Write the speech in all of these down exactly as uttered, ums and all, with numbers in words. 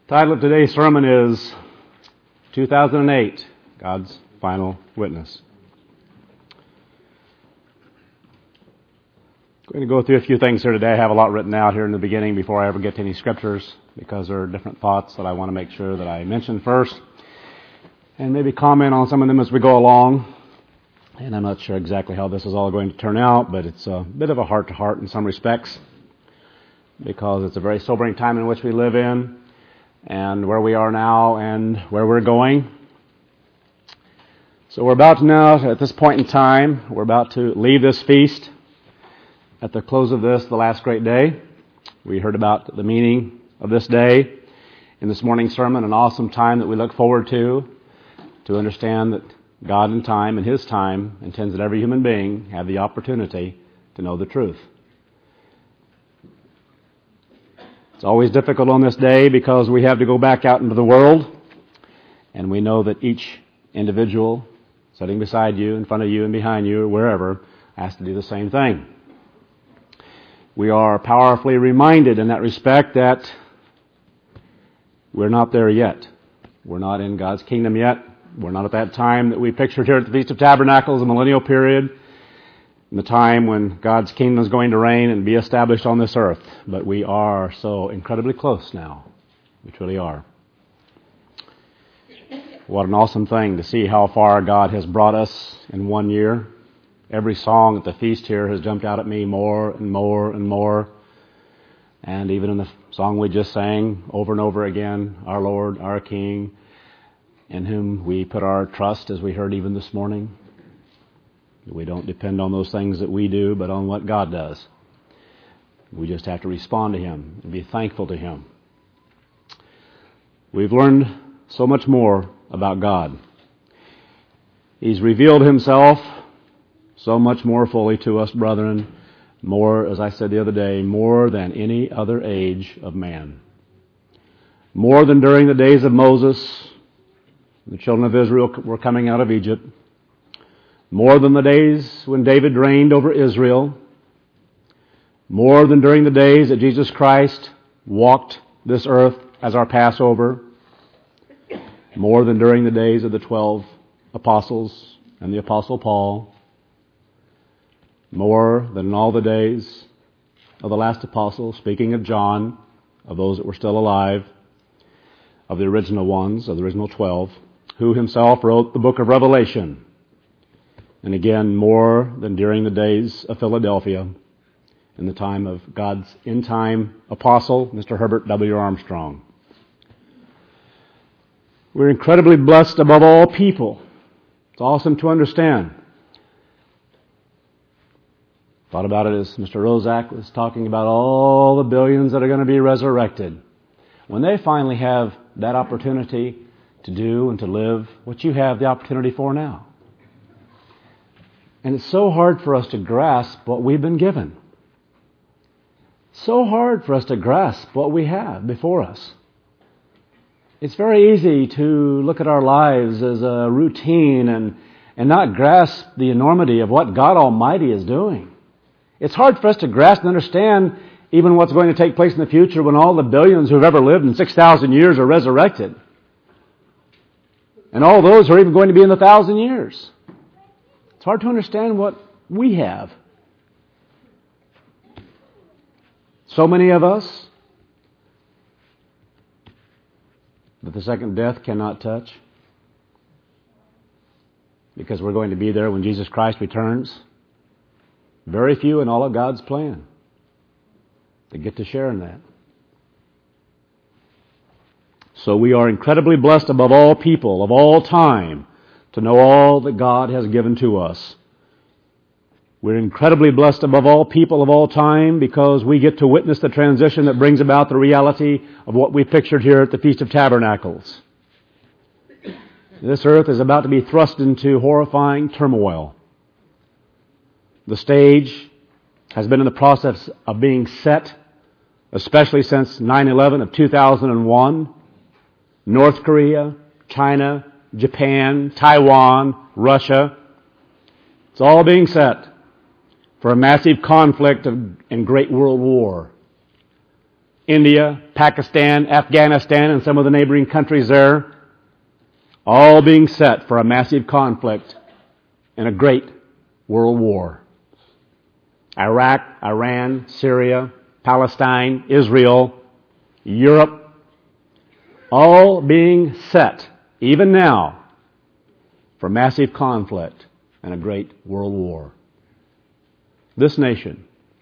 Title of today's sermon is two thousand eight, God's Final Witness. I'm going to go through a few things here today. I have a lot written out here in the beginning before I ever get to any scriptures, because there are different thoughts that I want to make sure that I mention first, and maybe comment on some of them as we go along. And I'm not sure exactly how this is all going to turn out, but it's a bit of a heart-to-heart in some respects, because it's a very sobering time in which we live in, and where we are now and where we're going. So we're about to now, at this point in time, we're about to leave this feast. At the close of this, the last great day, we heard about the meaning of this day in this morning's sermon, an awesome time that we look forward to, to understand that God in time, in His time, intends that every human being have the opportunity to know the truth. It's always difficult on this day because we have to go back out into the world, and we know that each individual sitting beside you, in front of you, and behind you, or wherever, has to do the same thing. We are powerfully reminded in that respect that we're not there yet. We're not in God's kingdom yet. We're not at that time that we pictured here at the Feast of Tabernacles, the millennial period, in the time when God's kingdom is going to reign and be established on this earth. But we are so incredibly close now. We truly are. What an awesome thing to see how far God has brought us in one year. Every song at the feast here has jumped out at me more and more and more. And even in the song we just sang over and over again, our Lord, our King, in whom we put our trust, as we heard even this morning. We don't depend on those things that we do, but on what God does. We just have to respond to Him and be thankful to Him. We've learned so much more about God. He's revealed Himself so much more fully to us, brethren, more, as I said the other day, more than any other age of man. More than during the days of Moses, the children of Israel were coming out of Egypt. More than the days when David reigned over Israel. More than during the days that Jesus Christ walked this earth as our Passover. More than during the days of the twelve apostles and the Apostle Paul. More than in all the days of the last apostle, speaking of John, of those that were still alive, of the original ones, of the original twelve, who himself wrote the book of Revelation. And again, more than during the days of Philadelphia, in the time of God's in-time apostle, Mister Herbert W. Armstrong. We're incredibly blessed above all people. It's awesome to understand. Thought about it as Mister Rozak was talking about all the billions that are going to be resurrected. When they finally have that opportunity to do and to live what you have the opportunity for now. And it's so hard for us to grasp what we've been given. So hard for us to grasp what we have before us. It's very easy to look at our lives as a routine and, and not grasp the enormity of what God Almighty is doing. It's hard for us to grasp and understand even what's going to take place in the future when all the billions who've ever lived in six thousand years are resurrected. And all those who are even going to be in the thousand years. It's hard to understand what we have. So many of us that the second death cannot touch, because we're going to be there when Jesus Christ returns. Very few in all of God's plan that get to share in that. So we are incredibly blessed above all people, of all time, to know all that God has given to us. We're incredibly blessed above all people of all time because we get to witness the transition that brings about the reality of what we pictured here at the Feast of Tabernacles. This earth is about to be thrust into horrifying turmoil. The stage has been in the process of being set, especially since nine eleven of two thousand one. North Korea, China, Japan, Taiwan, Russia. It's all being set for a massive conflict of, and great world war. India, Pakistan, Afghanistan, and some of the neighboring countries there, all being set for a massive conflict and a great world war. Iraq, Iran, Syria, Palestine, Israel, Europe, all being set, even now, for massive conflict and a great world war. This nation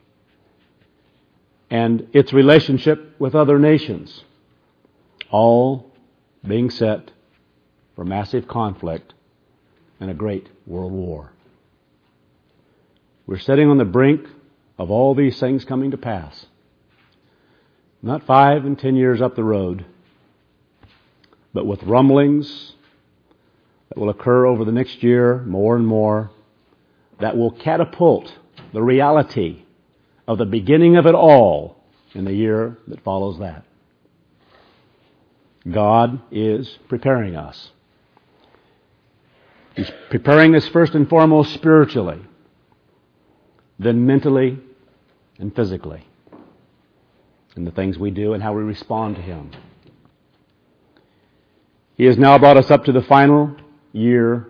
and its relationship with other nations, all being set for massive conflict and a great world war. We're sitting on the brink of all these things coming to pass. Not five and ten years up the road, but with rumblings that will occur over the next year, more and more, that will catapult the reality of the beginning of it all in the year that follows that. God is preparing us. He's preparing us first and foremost spiritually, then mentally and physically, in the things we do and how we respond to Him. He has now brought us up to the final year,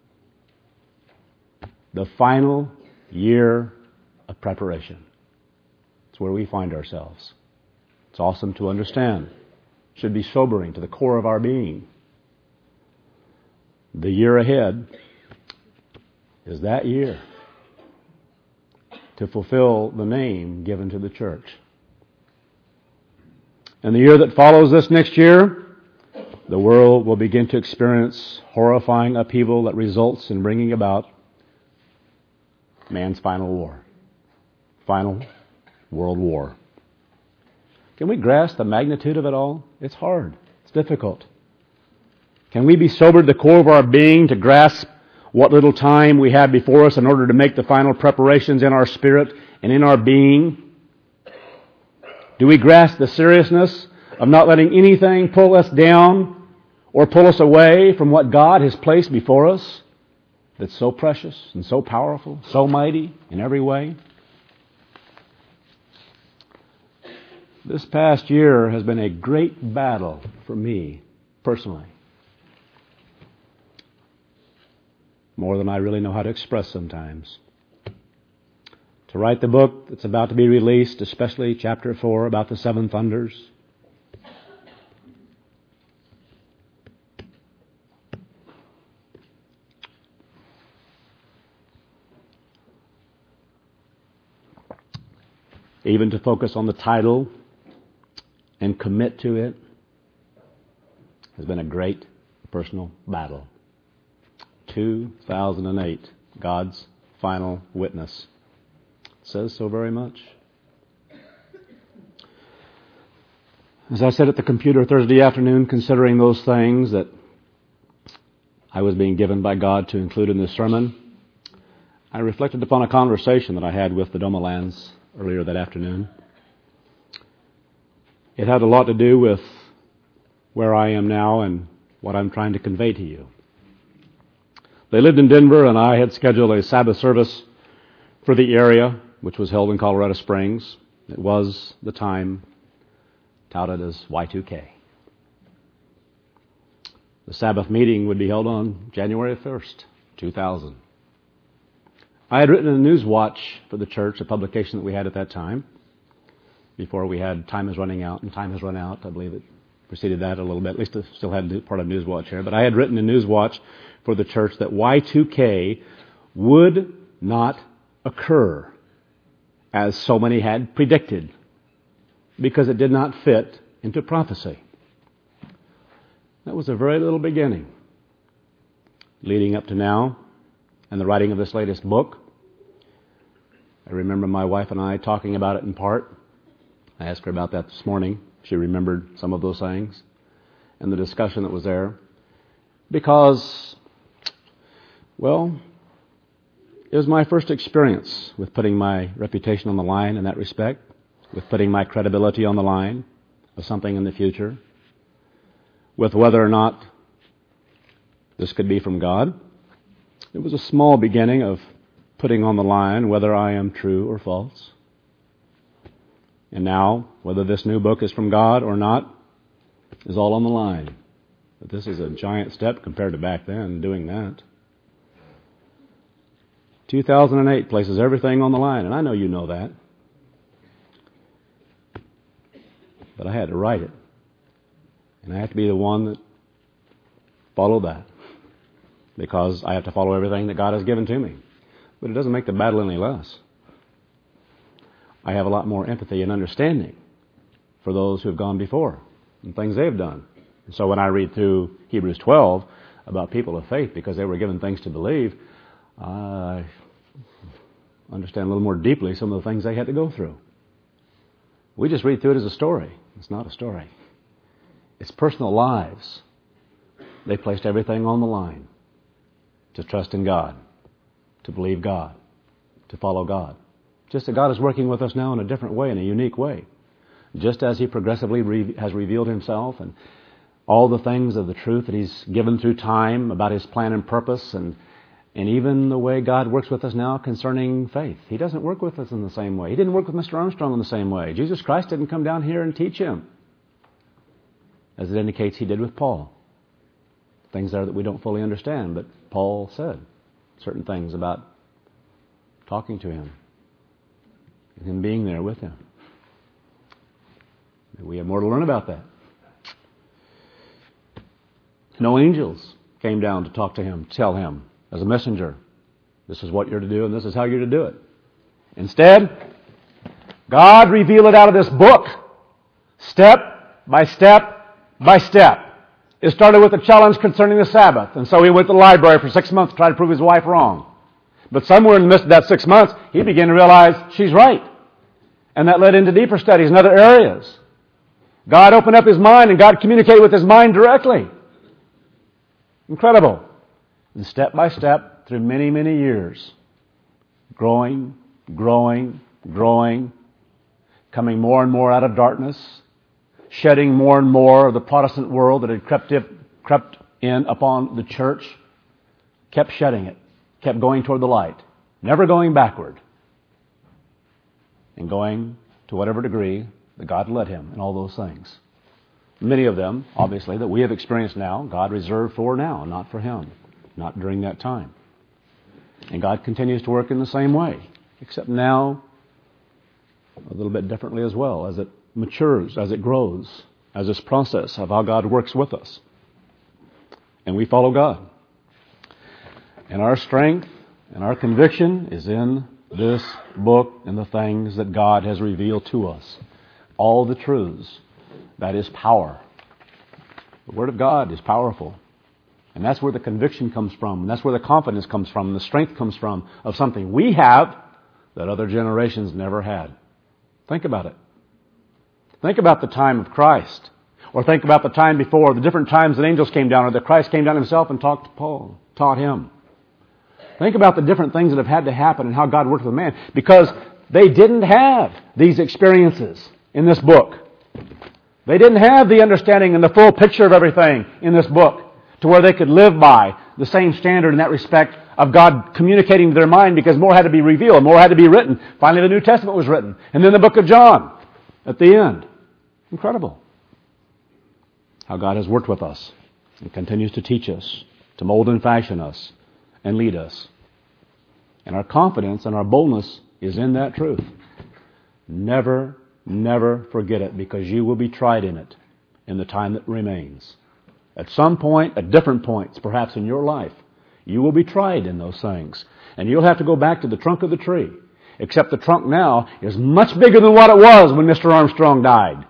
the final year of preparation. It's where we find ourselves. It's awesome to understand. It should be sobering to the core of our being. The year ahead is that year to fulfill the name given to the church. And the year that follows this next year, the world will begin to experience horrifying upheaval that results in bringing about man's final war. Final world war. Can we grasp the magnitude of it all? It's hard. It's difficult. Can we be sobered to the core of our being to grasp what little time we have before us in order to make the final preparations in our spirit and in our being? Do we grasp the seriousness of not letting anything pull us down or pull us away from what God has placed before us that's so precious and so powerful, so mighty in every way? This past year has been a great battle for me personally. More than I really know how to express sometimes. To write the book that's about to be released, especially chapter four about the seven thunders. Even to focus on the title and commit to it has been a great personal battle. two thousand eight, God's final witness. It says so very much. As I sat at the computer Thursday afternoon considering those things that I was being given by God to include in this sermon, I reflected upon a conversation that I had with the Domelans earlier that afternoon. It had a lot to do with where I am now and what I'm trying to convey to you. They lived in Denver, and I had scheduled a Sabbath service for the area, which was held in Colorado Springs. It was the time touted as Y two K. The Sabbath meeting would be held on January first, two thousand. I had written a news watch for the church, a publication that we had at that time, before we had Time Is Running Out, and Time Has Run Out. I believe it preceded that a little bit. At least I still had part of News Watch here. But I had written a news watch for the church that Y two K would not occur as so many had predicted because it did not fit into prophecy. That was a very little beginning leading up to now and the writing of this latest book. I remember my wife and I talking about it in part. I asked her about that this morning. She remembered some of those things and the discussion that was there because, well, it was my first experience with putting my reputation on the line in that respect, with putting my credibility on the line of something in the future, with whether or not this could be from God. It was a small beginning of putting on the line whether I am true or false. And now, whether this new book is from God or not, is all on the line. But this is a giant step compared to back then, doing that. two thousand eight places everything on the line, and I know you know that. But I had to write it. And I have to be the one that followed that. Because I have to follow everything that God has given to me. But it doesn't make the battle any less. I have a lot more empathy and understanding for those who have gone before and things they've done. And so when I read through Hebrews twelve about people of faith because they were given things to believe, I understand a little more deeply some of the things they had to go through. We just read through it as a story. It's not a story. It's personal lives. They placed everything on the line to trust in God, to believe God, to follow God. Just that God is working with us now in a different way, in a unique way. Just as He progressively re- has revealed Himself and all the things of the truth that He's given through time about His plan and purpose, and and even the way God works with us now concerning faith. He doesn't work with us in the same way. He didn't work with Mister Armstrong in the same way. Jesus Christ didn't come down here and teach him, as it indicates He did with Paul. Things there that we don't fully understand, but Paul said certain things about talking to him and him being there with him. We have more to learn about that. No angels came down to talk to him, tell him as a messenger, this is what you're to do and this is how you're to do it. Instead, God revealed it out of this book, step by step by step. It started with a challenge concerning the Sabbath, and so he went to the library for six months to try to prove his wife wrong. But somewhere in the midst of that six months, he began to realize she's right. And that led into deeper studies in other areas. God opened up his mind, and God communicated with his mind directly. Incredible. And step by step, through many, many years, growing, growing, growing, coming more and more out of darkness, shedding more and more of the Protestant world that had crept in, crept in upon the church, kept shedding it, kept going toward the light, never going backward, and going to whatever degree that God led him in all those things. Many of them, obviously, that we have experienced now, God reserved for now, not for him, not during that time. And God continues to work in the same way, except now a little bit differently as well, as it matures, as it grows, as this process of how God works with us. And we follow God. And our strength and our conviction is in this book and the things that God has revealed to us. All the truths. That is power. The Word of God is powerful. And that's where the conviction comes from. And that's where the confidence comes from. And the strength comes from of something we have that other generations never had. Think about it. Think about the time of Christ. Or think about the time before, the different times that angels came down, or that Christ came down himself and talked to Paul, taught him. Think about the different things that have had to happen and how God worked with man. Because they didn't have these experiences in this book. They didn't have the understanding and the full picture of everything in this book to where they could live by the same standard in that respect of God communicating to their mind, because more had to be revealed, more had to be written. Finally, the New Testament was written. And then the book of John at the end. Incredible how God has worked with us and continues to teach us, to mold and fashion us and lead us. And our confidence and our boldness is in that truth. Never, never forget it, because you will be tried in it in the time that remains. At some point, at different points, perhaps in your life, you will be tried in those things. And you'll have to go back to the trunk of the tree. Except the trunk now is much bigger than what it was when Mister Armstrong died.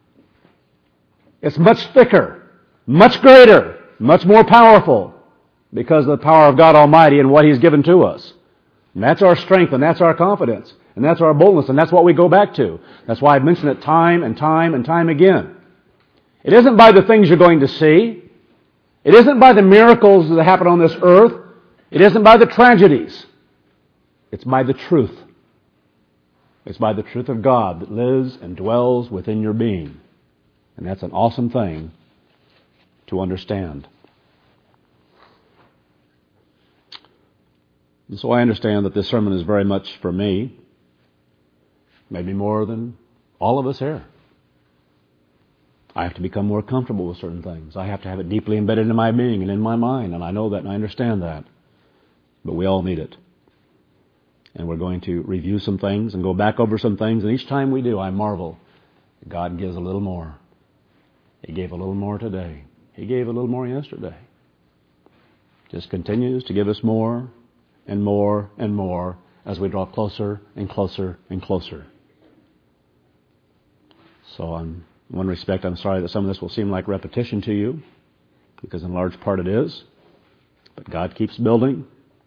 It's much thicker, much greater, much more powerful, because of the power of God Almighty and what He's given to us. And that's our strength, and that's our confidence, and that's our boldness, and that's what we go back to. That's why I've mentioned it time and time and time again. It isn't by the things you're going to see. It isn't by the miracles that happen on this earth. It isn't by the tragedies. It's by the truth. It's by the truth of God that lives and dwells within your being. And that's an awesome thing to understand. And so I understand that this sermon is very much for me, maybe more than All of us here. I have to become more comfortable with certain things. I have to have it deeply embedded in my being and in my mind, and I know that and I understand that. But we all need it. And we're going to review some things and go back over some things, and each time we do, I marvel. God gives a little more. He gave a little more today. He gave a little more yesterday. Just continues to give us more and more and more as we draw closer and closer and closer. So I'm, in one respect, I'm sorry that some of this will seem like repetition to you, because in large part it is. But God keeps building,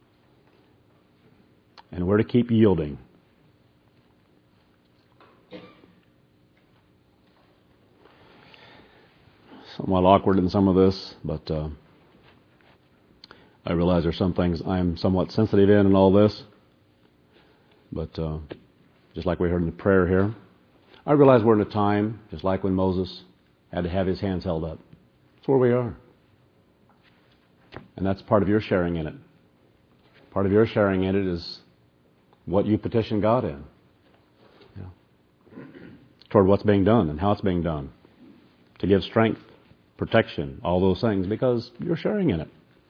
and we're to keep yielding. Somewhat awkward in some of this, but uh, I realize there's some things I'm somewhat sensitive in and all this. But uh, just like we heard in the prayer here, I realize we're in a time, just like when Moses had to have his hands held up. That's where we are. And that's part of your sharing in it. Part of your sharing in it is what you petition God in. Yeah. Toward what's being done and how it's being done. To give strength, protection, all those things, because you're sharing in it.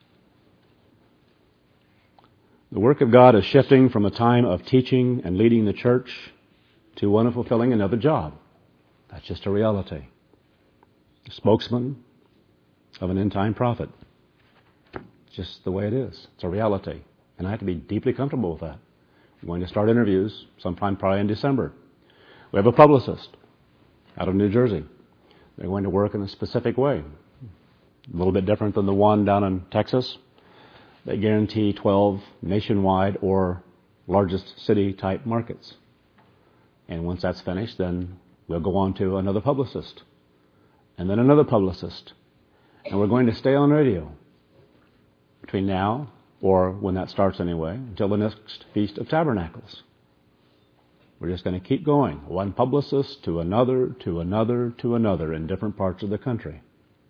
The work of God is shifting from a time of teaching and leading the church to one of fulfilling another job. That's just a reality. A spokesman of an end-time prophet. It's just the way it is. It's a reality. And I have to be deeply comfortable with that. I'm going to start interviews sometime probably in December. We have a publicist out of New Jersey. They're going to work in a specific way. A little bit different than the one down in Texas. They guarantee twelve nationwide or largest city type markets. And once that's finished, then we'll go on to another publicist. And then another publicist. And we're going to stay on radio between now, or when that starts anyway, until the next Feast of Tabernacles. We're just going to keep going. One publicist to another, to another, to another in different parts of the country.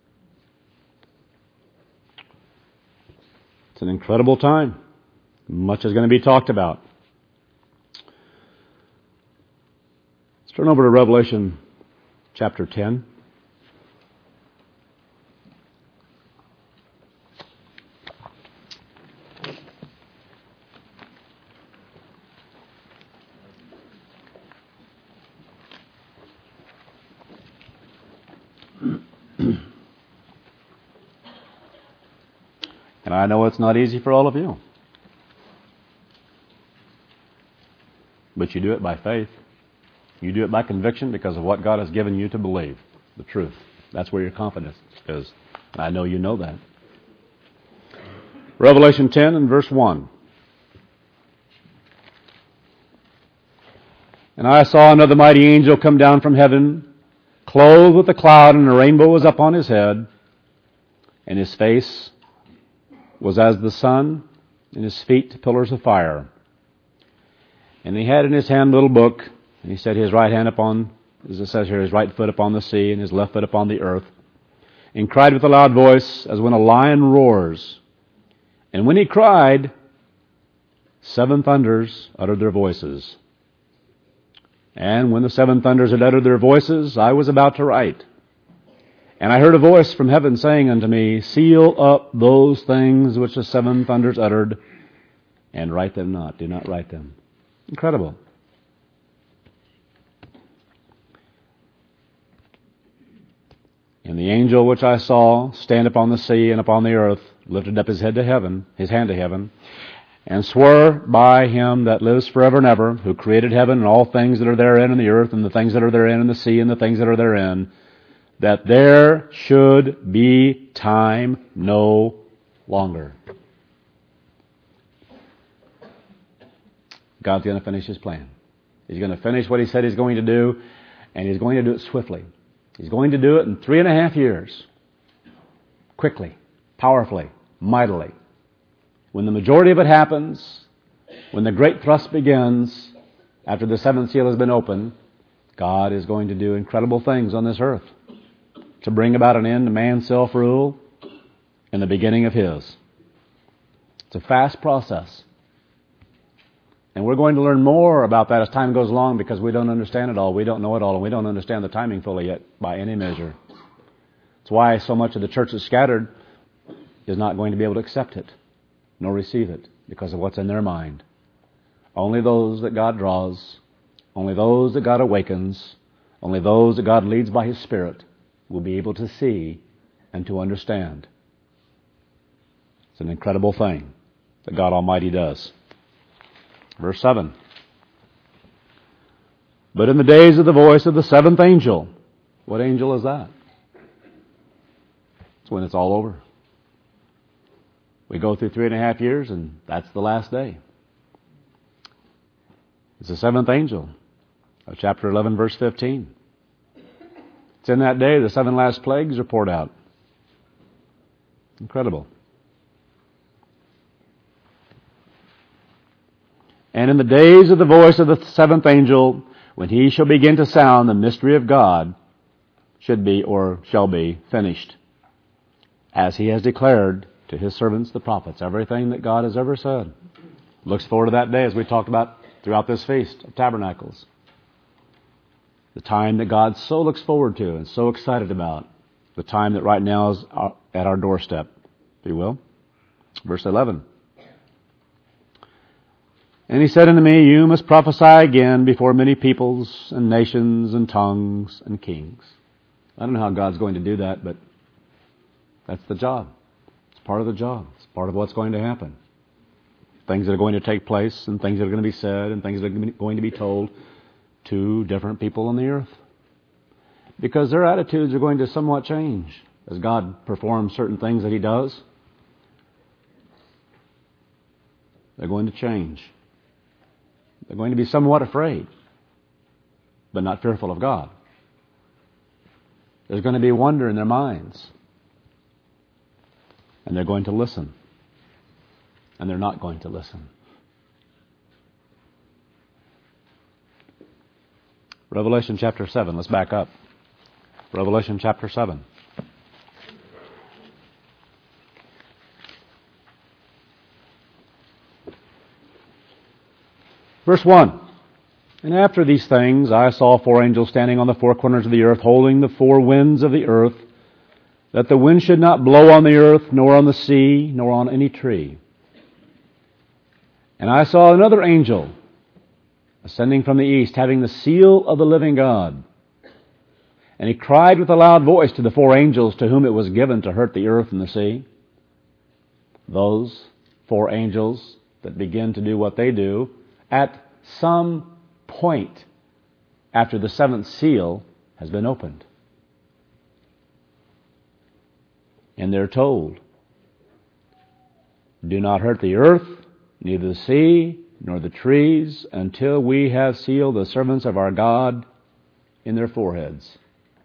It's an incredible time. Much is going to be talked about. Let's turn over to Revelation chapter ten. And I know it's not easy for all of you. But you do it by faith. You do it by conviction because of what God has given you to believe, the truth. That's where your confidence is. And I know you know that. Revelation ten and verse one. And I saw another mighty angel come down from heaven, clothed with a cloud, and a rainbow was upon his head, and his face was as the sun, and his feet pillars of fire. And he had in his hand a little book, and he set his right hand upon, as it says here, his right foot upon the sea, and his left foot upon the earth, and cried with a loud voice, as when a lion roars. And when he cried, seven thunders uttered their voices. And when the seven thunders had uttered their voices, I was about to write. And I heard a voice from heaven saying unto me, seal up those things which the seven thunders uttered, and write them not. Do not write them. Incredible. And the angel which I saw stand upon the sea and upon the earth lifted up his head to heaven, his hand to heaven, and swore by him that lives forever and ever, who created heaven and all things that are therein, and the earth and the things that are therein, and the sea and the things that are therein, that there should be time no longer. God's going to finish His plan. He's going to finish what He said He's going to do, and He's going to do it swiftly. He's going to do it in three and a half years. Quickly, powerfully, mightily. When the majority of it happens, when the great thrust begins, after the seventh seal has been opened, God is going to do incredible things on this earth to bring about an end to man's self-rule and the beginning of His. It's a fast process. And we're going to learn more about that as time goes along because we don't understand it all. We don't know it all, and we don't understand the timing fully yet by any measure. It's why so much of the church that's scattered is not going to be able to accept it, nor receive it, because of what's in their mind. Only those that God draws, only those that God awakens, only those that God leads by His Spirit will be able to see and to understand. It's an incredible thing that God Almighty does. Verse seven. But in the days of the voice of the seventh angel. What angel is that? It's when it's all over. We go through three and a half years and that's the last day. It's the seventh angel of chapter eleven, verse fifteen. It's in that day the seven last plagues are poured out. Incredible. And in the days of the voice of the seventh angel, when he shall begin to sound, the mystery of God should be or shall be finished, as He has declared to His servants the prophets. Everything that God has ever said. Looks forward to that day, as we talked about throughout this Feast of Tabernacles. The time that God so looks forward to and so excited about. The time that right now is at our doorstep, if you will. Verse eleven. And he said unto me, you must prophesy again before many peoples and nations and tongues and kings. I don't know how God's going to do that, but that's the job. It's part of the job. It's part of what's going to happen. Things that are going to take place and things that are going to be said and things that are going to be told to different people on the earth. Because their attitudes are going to somewhat change as God performs certain things that He does. They're going to change. They're going to be somewhat afraid, but not fearful of God. There's going to be wonder in their minds. And they're going to listen. And they're not going to listen. Revelation chapter seven. Let's back up. Revelation chapter seven. Verse one. And after these things I saw four angels standing on the four corners of the earth, holding the four winds of the earth, that the wind should not blow on the earth, nor on the sea, nor on any tree. And I saw another angel ascending from the east, having the seal of the living God. And he cried with a loud voice to the four angels to whom it was given to hurt the earth and the sea. Those four angels that begin to do what they do at some point after the seventh seal has been opened. And they're told, do not hurt the earth, neither the sea, nor the trees, until we have sealed the servants of our God in their foreheads.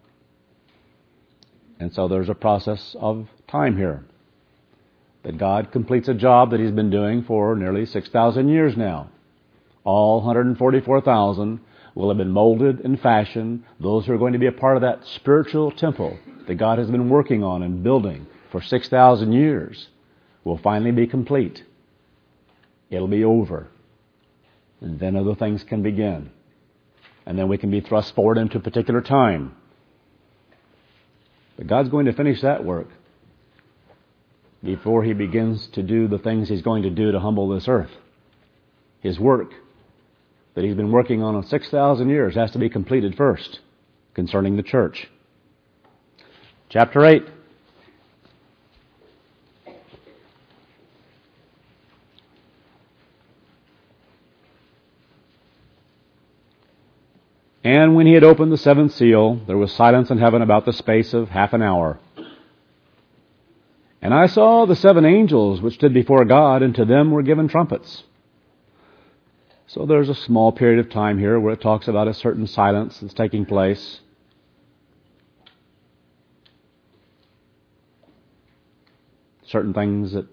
And so there's a process of time here. That God completes a job that He's been doing for nearly six thousand years now. All one hundred forty-four thousand will have been molded and fashioned. Those who are going to be a part of that spiritual temple that God has been working on and building for six thousand years will finally be complete. It'll be over. And then other things can begin. And then we can be thrust forward into a particular time. But God's going to finish that work before He begins to do the things He's going to do to humble this earth. His work that He's been working on in six thousand years has to be completed first concerning the church. Chapter eight. And when He had opened the seventh seal, there was silence in heaven about the space of half an hour. And I saw the seven angels which stood before God, and to them were given trumpets. So there's a small period of time here where it talks about a certain silence that's taking place. Certain things that,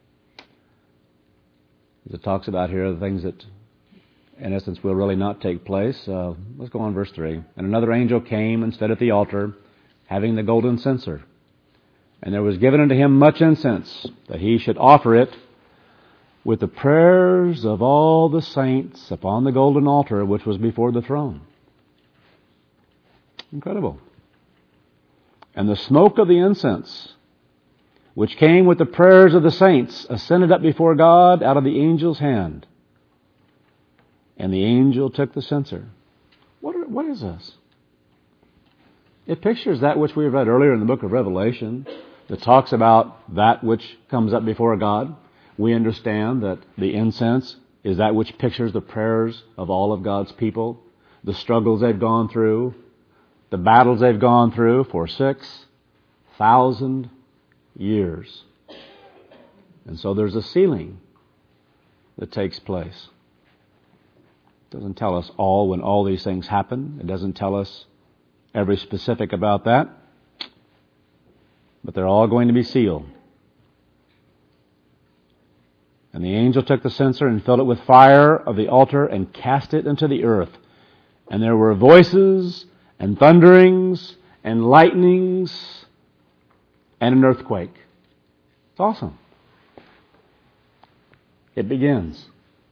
as it talks about here, the things that in essence will really not take place. Uh, let's go on verse three. And another angel came and stood at the altar, having the golden censer. And there was given unto him much incense, that he should offer it with the prayers of all the saints upon the golden altar which was before the throne. Incredible. And the smoke of the incense, which came with the prayers of the saints, ascended up before God out of the angel's hand. And the angel took the censer. What, are, what is this? It pictures that which we read earlier in the book of Revelation that talks about that which comes up before God. We understand that the incense is that which pictures the prayers of all of God's people, the struggles they've gone through, the battles they've gone through for six thousand years. And so there's a sealing that takes place. It doesn't tell us all when all these things happen. It doesn't tell us every specific about that. But they're all going to be sealed. And the angel took the censer and filled it with fire of the altar and cast it into the earth. And there were voices and thunderings and lightnings and an earthquake. It's awesome. It begins.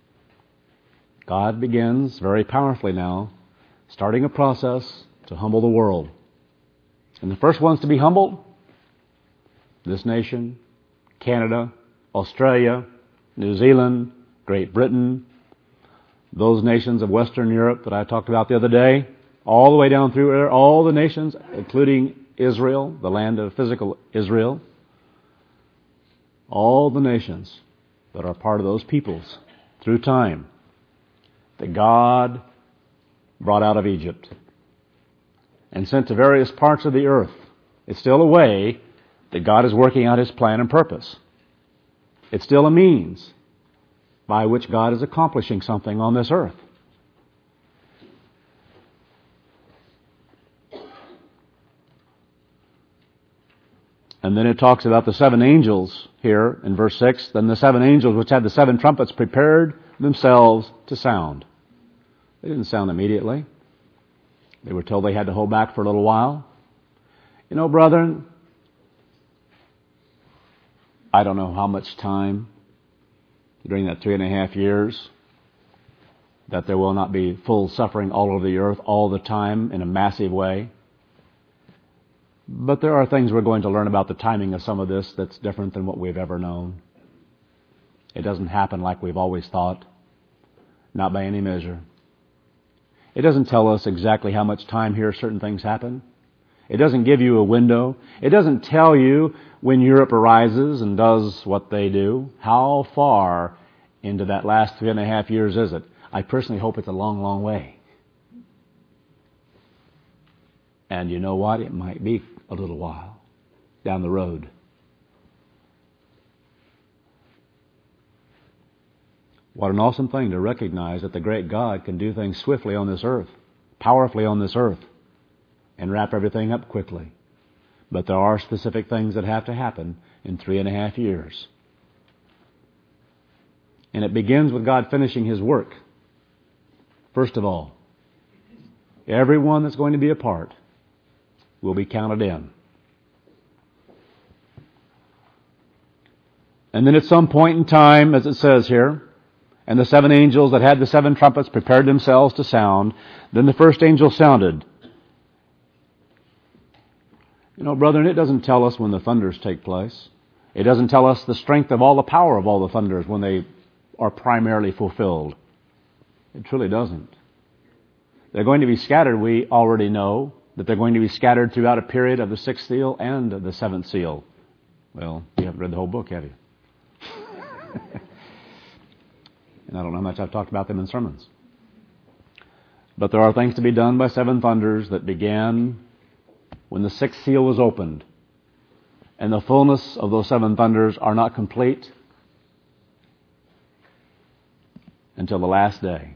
God begins very powerfully now, starting a process to humble the world. And the first ones to be humbled, this nation, Canada, Australia, New Zealand, Great Britain, those nations of Western Europe that I talked about the other day, all the way down through there, all the nations, including Israel, the land of physical Israel, all the nations that are part of those peoples through time that God brought out of Egypt and sent to various parts of the earth. It's still a way that God is working out His plan and purpose. It's still a means by which God is accomplishing something on this earth. And then it talks about the seven angels here in verse six. Then the seven angels which had the seven trumpets prepared themselves to sound. They didn't sound immediately. They were told they had to hold back for a little while. You know, brethren, I don't know how much time during that three and a half years that there will not be full suffering all over the earth all the time in a massive way. But there are things we're going to learn about the timing of some of this that's different than what we've ever known. It doesn't happen like we've always thought, not by any measure. It doesn't tell us exactly how much time here certain things happen. It doesn't give you a window. It doesn't tell you when Europe arises and does what they do. How far into that last three and a half years is it? I personally hope it's a long, long way. And you know what? It might be a little while down the road. What an awesome thing to recognize that the great God can do things swiftly on this earth, powerfully on this earth, and wrap everything up quickly. But there are specific things that have to happen in three and a half years. And it begins with God finishing His work. First of all, everyone that's going to be a part will be counted in. And then at some point in time, as it says here, and the seven angels that had the seven trumpets prepared themselves to sound, then the first angel sounded. You know, brethren, it doesn't tell us when the thunders take place. It doesn't tell us the strength of all the power of all the thunders when they are primarily fulfilled. It truly doesn't. They're going to be scattered, we already know, that they're going to be scattered throughout a period of the sixth seal and the seventh seal. Well, you haven't read the whole book, have you? And I don't know how much I've talked about them in sermons. But there are things to be done by seven thunders that began when the sixth seal was opened. And the fullness of those seven thunders are not complete until the last day.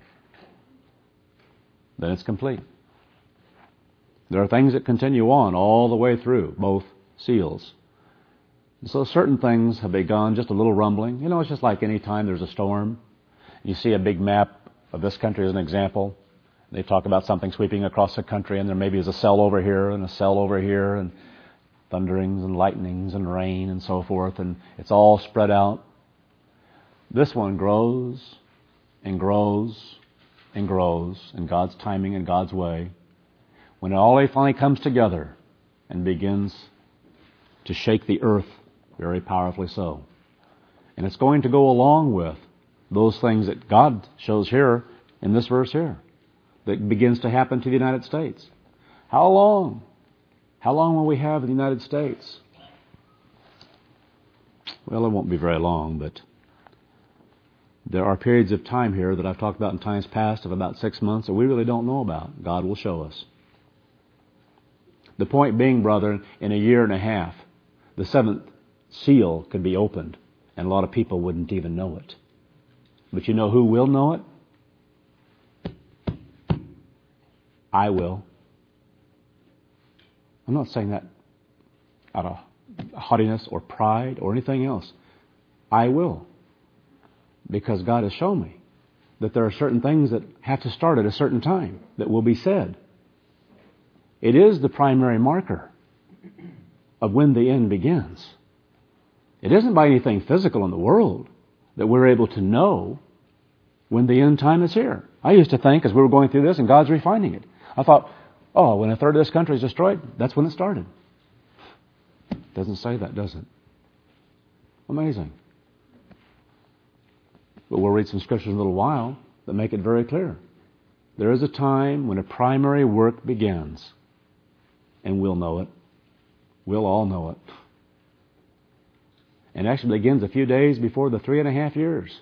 Then it's complete. There are things that continue on all the way through both seals. And so certain things have begun just a little rumbling. You know, it's just like any time there's a storm. You see a big map of this country as an example. They talk about something sweeping across the country, and there maybe is a cell over here and a cell over here, and thunderings and lightnings and rain and so forth, and it's all spread out. This one grows and grows and grows in God's timing and God's way. When it all finally comes together and begins to shake the earth very powerfully so. And it's going to go along with those things that God shows here in this verse here that begins to happen to the United States. How long? How long will we have in the United States? Well, it won't be very long, but there are periods of time here that I've talked about in times past of about six months that we really don't know about. God will show us. The point being, brethren, in a year and a half, the seventh seal could be opened, and a lot of people wouldn't even know it. But you know who will know it? I will. I'm not saying that out of haughtiness or pride or anything else. I will. Because God has shown me that there are certain things that have to start at a certain time that will be said. It is the primary marker of when the end begins. It isn't by anything physical in the world that we're able to know when the end time is here. I used to think as we were going through this and God's refining it, I thought, oh, when a third of this country is destroyed, that's when it started. Doesn't say that, does it? Amazing. But we'll read some scriptures in a little while that make it very clear. There is a time when a primary work begins, and we'll know it. We'll all know it. And actually begins a few days before the three and a half years.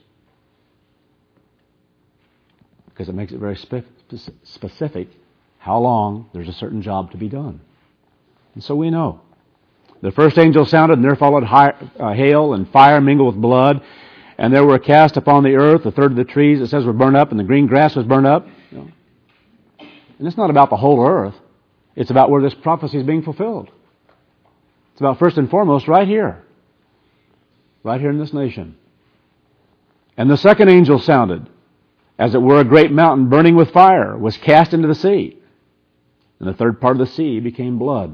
Because it makes it very spe- specific how long there's a certain job to be done. And so we know. The first angel sounded, and there followed high, uh, hail and fire mingled with blood. And there were cast upon the earth a third of the trees, it says, were burned up, and the green grass was burned up. You know. And it's not about the whole earth. It's about where this prophecy is being fulfilled. It's about first and foremost right here. Right here in this nation. And the second angel sounded, as it were a great mountain burning with fire, was cast into the sea. And the third part of the sea became blood.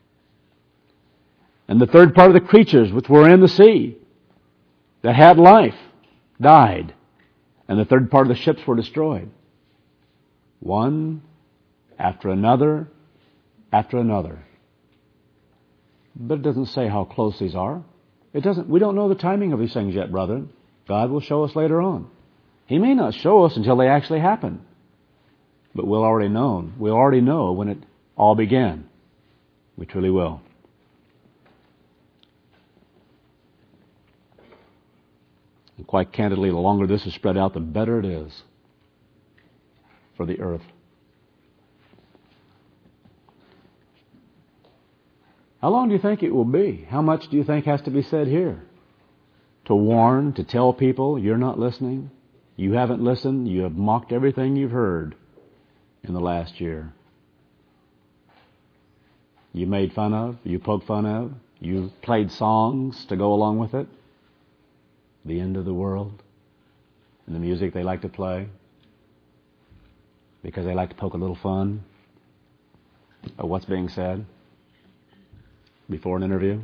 And the third part of the creatures which were in the sea that had life died. And the third part of the ships were destroyed. One after another after another. But it doesn't say how close these are. It doesn't. We don't know the timing of these things yet, brethren. God will show us later on. He may not show us until they actually happen. But we'll already know. We'll already know when it all began. We truly will. And quite candidly, the longer this is spread out, the better it is for the earth. How long do you think it will be? How much do you think has to be said here? To warn, to tell people, you're not listening. You haven't listened. You have mocked everything you've heard in the last year. You made fun of, you poked fun of, you played songs to go along with it. The end of the world. And the music they like to play. Because they like to poke a little fun of what's being said before an interview.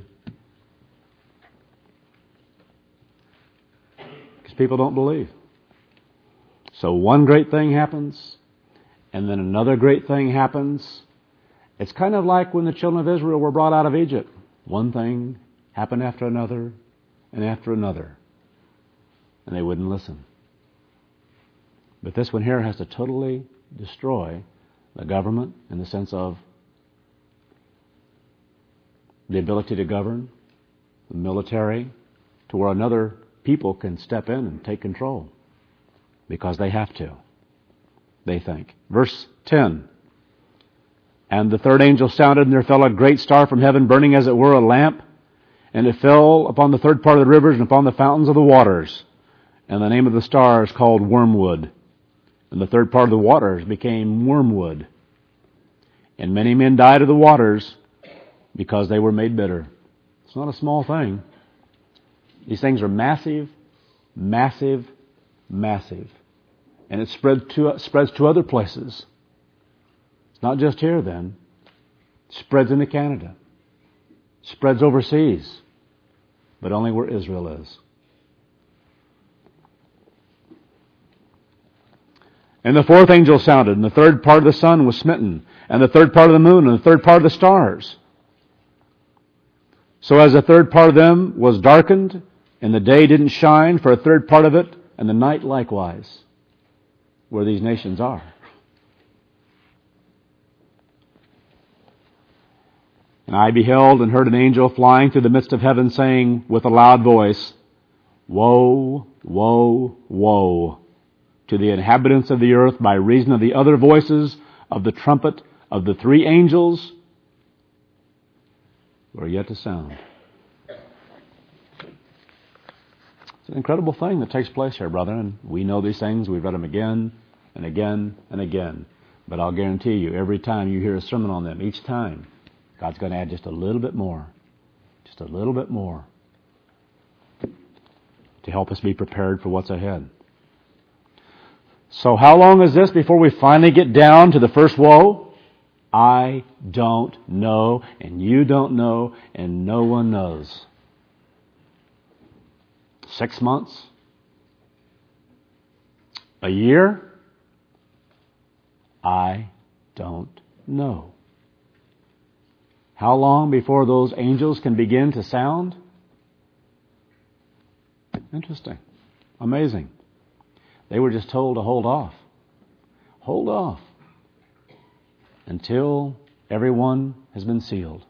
Because people don't believe. So one great thing happens, and then another great thing happens. It's kind of like when the children of Israel were brought out of Egypt. One thing happened after another, and after another. And they wouldn't listen. But this one here has to totally destroy the government in the sense of the ability to govern, the military, to where another people can step in and take control. Because they have to. They think. Verse ten. And the third angel sounded, and there fell a great star from heaven, burning as it were a lamp. And it fell upon the third part of the rivers and upon the fountains of the waters. And the name of the star is called Wormwood. And the third part of the waters became wormwood. And many men died of the waters because they were made bitter. It's not a small thing. These things are massive, massive, massive. And it spread to, spreads to other places. It's not just here then. It spreads into Canada. It spreads overseas. But only where Israel is. And the fourth angel sounded, and the third part of the sun was smitten, and the third part of the moon, and the third part of the stars. So as the third part of them was darkened, and the day didn't shine for a third part of it, and the night likewise, where these nations are. And I beheld and heard an angel flying through the midst of heaven, saying with a loud voice, Woe, woe, woe to the inhabitants of the earth by reason of the other voices of the trumpet of the three angels who are yet to sound. It's an incredible thing that takes place here, brethren. We know these things. We've read them again and again and again. But I'll guarantee you, every time you hear a sermon on them, each time, God's going to add just a little bit more. Just a little bit more. To help us be prepared for what's ahead. So how long is this before we finally get down to the first woe? I don't know, and you don't know, and no one knows. Six months? A year? I don't know. How long before those angels can begin to sound? Interesting. Amazing. They were just told to hold off. Hold off. Until everyone has been sealed.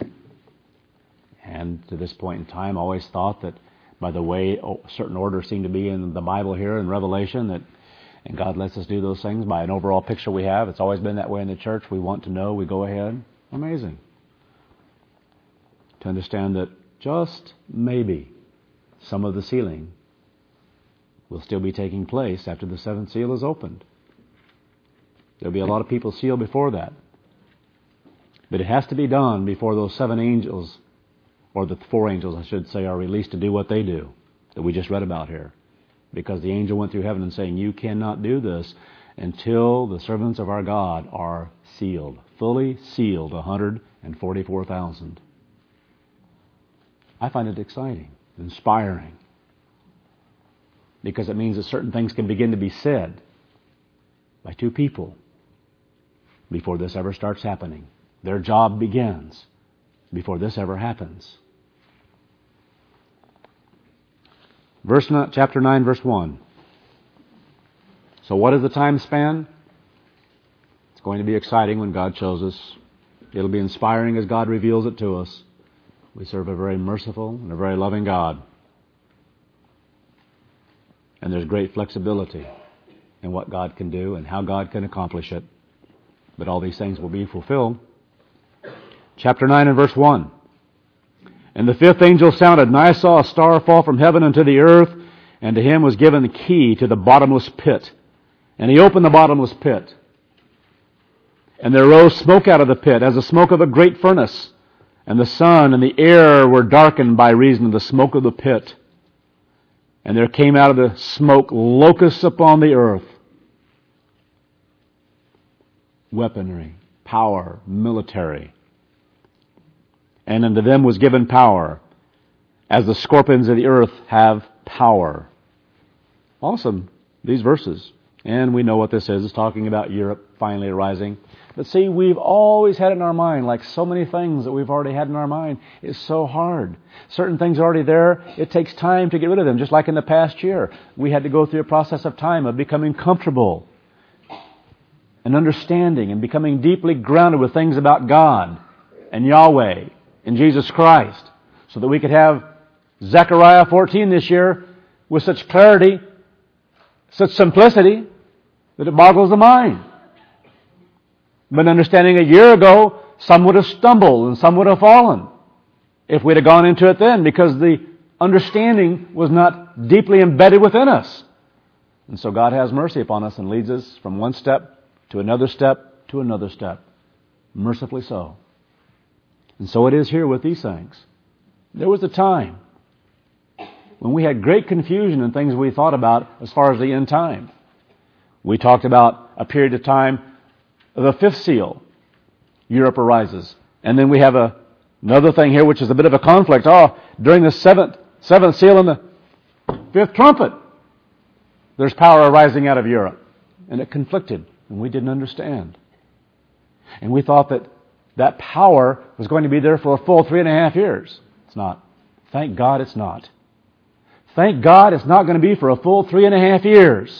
And to this point in time, I always thought that by the way certain orders seem to be in the Bible here in Revelation, that and God lets us do those things by an overall picture we have. It's always been that way in the church. We want to know, we go ahead. Amazing. To understand that just maybe some of the sealing will still be taking place after the seventh seal is opened. There'll be a lot of people sealed before that. But it has to be done before those seven angels, or the four angels, I should say, are released to do what they do, that we just read about here. Because the angel went through heaven and saying, you cannot do this until the servants of our God are sealed. Fully sealed, one hundred forty-four thousand. I find it exciting, inspiring. Because it means that certain things can begin to be said by two people before this ever starts happening. Their job begins before this ever happens. Verse chapter nine, verse one. So what is the time span? It's going to be exciting when God shows us. It'll be inspiring as God reveals it to us. We serve a very merciful and a very loving God. And there's great flexibility in what God can do and how God can accomplish it. But all these things will be fulfilled. Chapter nine and verse one. And the fifth angel sounded, and I saw a star fall from heaven unto the earth, and to him was given the key to the bottomless pit. And he opened the bottomless pit. And there rose smoke out of the pit, as the smoke of a great furnace. And the sun and the air were darkened by reason of the smoke of the pit. And there came out of the smoke locusts upon the earth. Weaponry, power, military. And unto them was given power, as the scorpions of the earth have power. Awesome, these verses. And we know what this is. It's talking about Europe finally arising. But see, we've always had in our mind, like so many things that we've already had in our mind, it's so hard. Certain things are already there. It takes time to get rid of them. Just like in the past year, we had to go through a process of time of becoming comfortable and understanding and becoming deeply grounded with things about God and Yahweh and Jesus Christ, so that we could have Zechariah fourteen this year with such clarity, such simplicity, that it boggles the mind. But understanding a year ago, some would have stumbled and some would have fallen if we'd have gone into it then, because the understanding was not deeply embedded within us. And so God has mercy upon us and leads us from one step to another step to another step. Mercifully so. And so it is here with these things. There was a time when we had great confusion in things we thought about as far as the end time. We talked about a period of time of the fifth seal. Europe arises. And then we have a, another thing here which is a bit of a conflict. Oh, during the seventh, seventh seal and the fifth trumpet, there's power arising out of Europe. and it conflicted, and we didn't understand. And we thought that that power was going to be there for a full three and a half years. It's not. Thank God it's not. Thank God it's not going to be for a full three and a half years.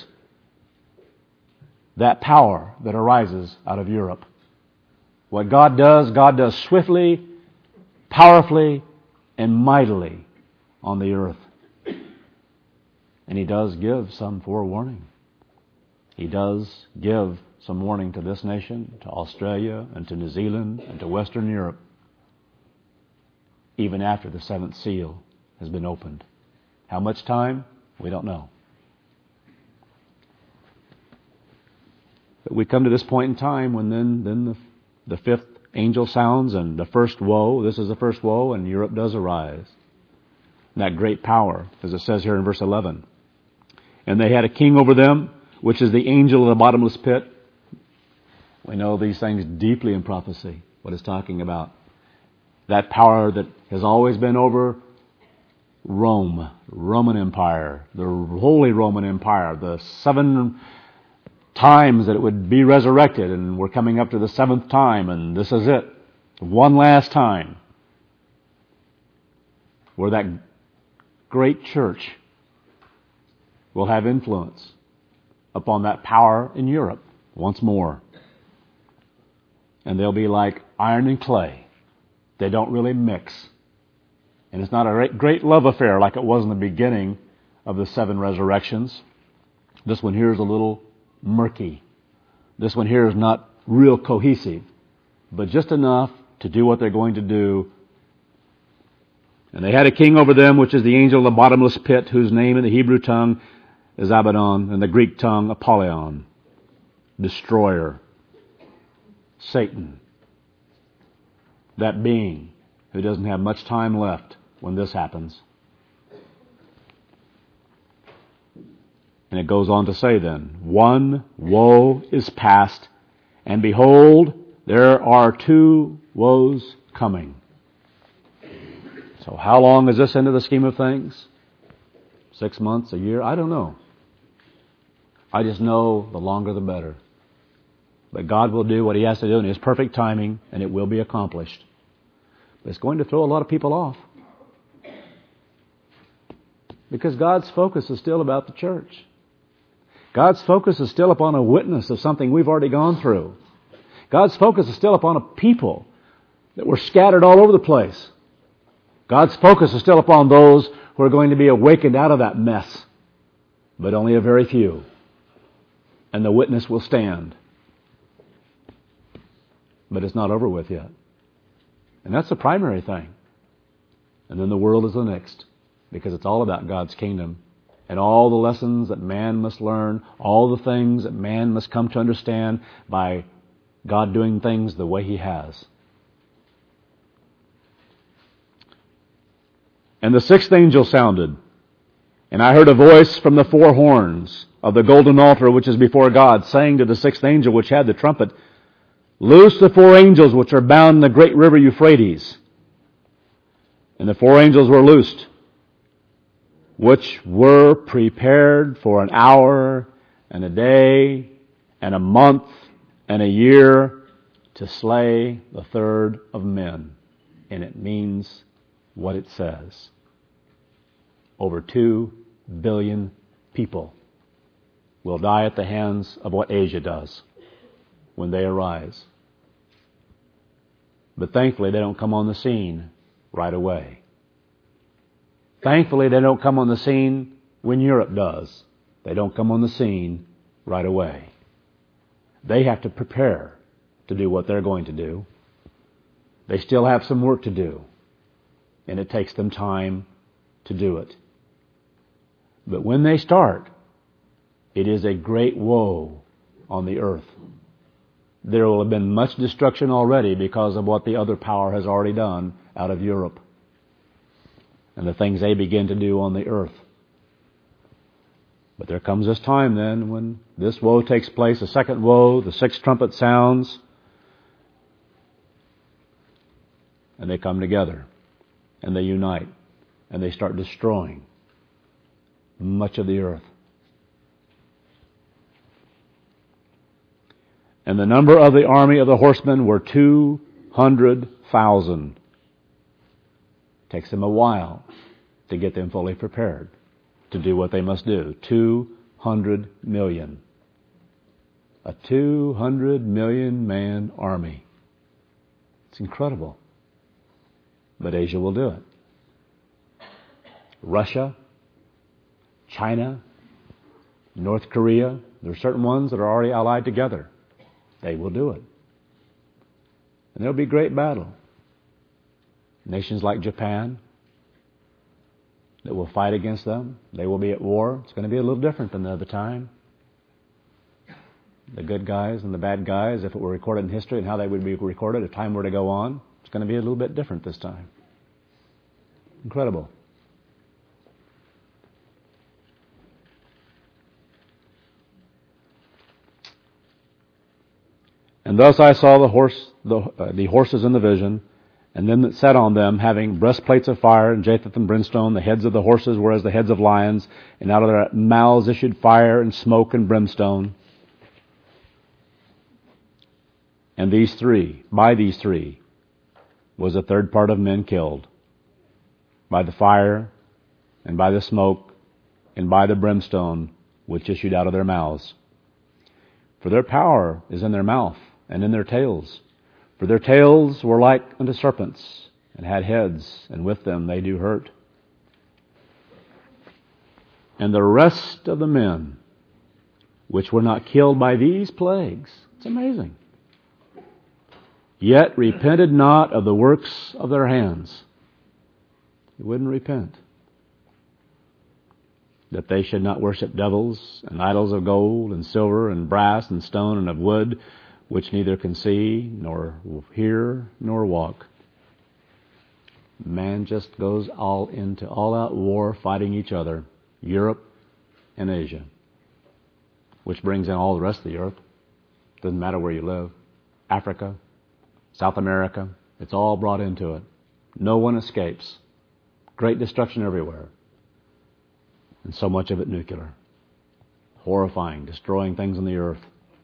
That power that arises out of Europe. What God does, God does swiftly, powerfully, and mightily on the earth. And He does give some forewarning. He does give some warning to this nation, to Australia, and to New Zealand, and to Western Europe, even after the seventh seal has been opened. How much time? We don't know. But we come to this point in time when then, then the, the fifth angel sounds and the first woe, this is the first woe, and Europe does arise. And that great power, as it says here in verse eleven. And they had a king over them, which is the angel of the bottomless pit. We know these things deeply in prophecy, what it's talking about. That power that has always been over Rome, Roman Empire, the Holy Roman Empire, the seven times that it would be resurrected, and we're coming up to the seventh time, and this is it. One last time. Where that great church will have influence upon that power in Europe once more. And they'll be like iron and clay. They don't really mix. And it's not a great love affair like it was in the beginning of the seven resurrections. This one here is a little murky. This one here is not real cohesive, but just enough to do what they're going to do. And they had a king over them, which is the angel of the bottomless pit, whose name in the Hebrew tongue is Abaddon, and the Greek tongue Apollyon, destroyer, Satan, that being who doesn't have much time left when this happens. And it goes on to say then, one woe is past, and behold, there are two woes coming. So how long is this into the scheme of things? Six months, a year? I don't know. I just know the longer the better. But God will do what He has to do in His perfect timing, and it will be accomplished. But it's going to throw a lot of people off. Because God's focus is still about the church. God's focus is still upon a witness of something we've already gone through. God's focus is still upon a people that were scattered all over the place. God's focus is still upon those who are going to be awakened out of that mess. But only a very few. And the witness will stand. But it's not over with yet. And that's the primary thing. And then the world is the next. Because it's all about God's kingdom. And all the lessons that man must learn. All the things that man must come to understand by God doing things the way He has. And the sixth angel sounded. And I heard a voice from the four horns of the golden altar which is before God, saying to the sixth angel which had the trumpet, loose the four angels which are bound in the great river Euphrates. And the four angels were loosed, which were prepared for an hour and a day and a month and a year to slay the third of men. And it means what it says. Over two billion people will die at the hands of what Asia does when they arise. But thankfully they don't come on the scene right away. Thankfully they don't come on the scene when Europe does. They don't come on the scene right away. They have to prepare to do what they're going to do. They still have some work to do. And it takes them time to do it. But when they start, it is a great woe on the earth. There will have been much destruction already because of what the other power has already done out of Europe. And the things they begin to do on the earth. But there comes this time then when this woe takes place, the second woe, the sixth trumpet sounds, and they come together, and they unite, and they start destroying much of the earth. And the number of the army of the horsemen were two hundred thousand. Takes them a while to get them fully prepared to do what they must do. Two hundred million. A two hundred million man army. It's incredible. But Asia will do it. Russia, China, North Korea, there are certain ones that are already allied together. They will do it. And there'll be a great battle. Nations like Japan that will fight against them. They will be at war. It's going to be a little different than the other time. The good guys and the bad guys, if it were recorded in history and how they would be recorded if time were to go on, it's going to be a little bit different this time. Incredible. And thus I saw the horse, the, uh, the horses in the vision, and them that sat on them, having breastplates of fire, and Japheth and brimstone. The heads of the horses were as the heads of lions, and out of their mouths issued fire and smoke and brimstone. And these three, by these three, was a third part of men killed, by the fire, and by the smoke, and by the brimstone, which issued out of their mouths. For their power is in their mouth, and in their tails. For their tails were like unto serpents, and had heads, and with them they do hurt. And the rest of the men, which were not killed by these plagues, it's amazing, yet repented not of the works of their hands. They wouldn't repent. That they should not worship devils and idols of gold and silver and brass and stone and of wood, which neither can see, nor hear, nor walk. Man just goes all into all-out war fighting each other, Europe and Asia, which brings in all the rest of the earth. Doesn't matter where you live. Africa, South America, it's all brought into it. No one escapes. Great destruction everywhere. And so much of it nuclear. Horrifying, destroying things on the earth.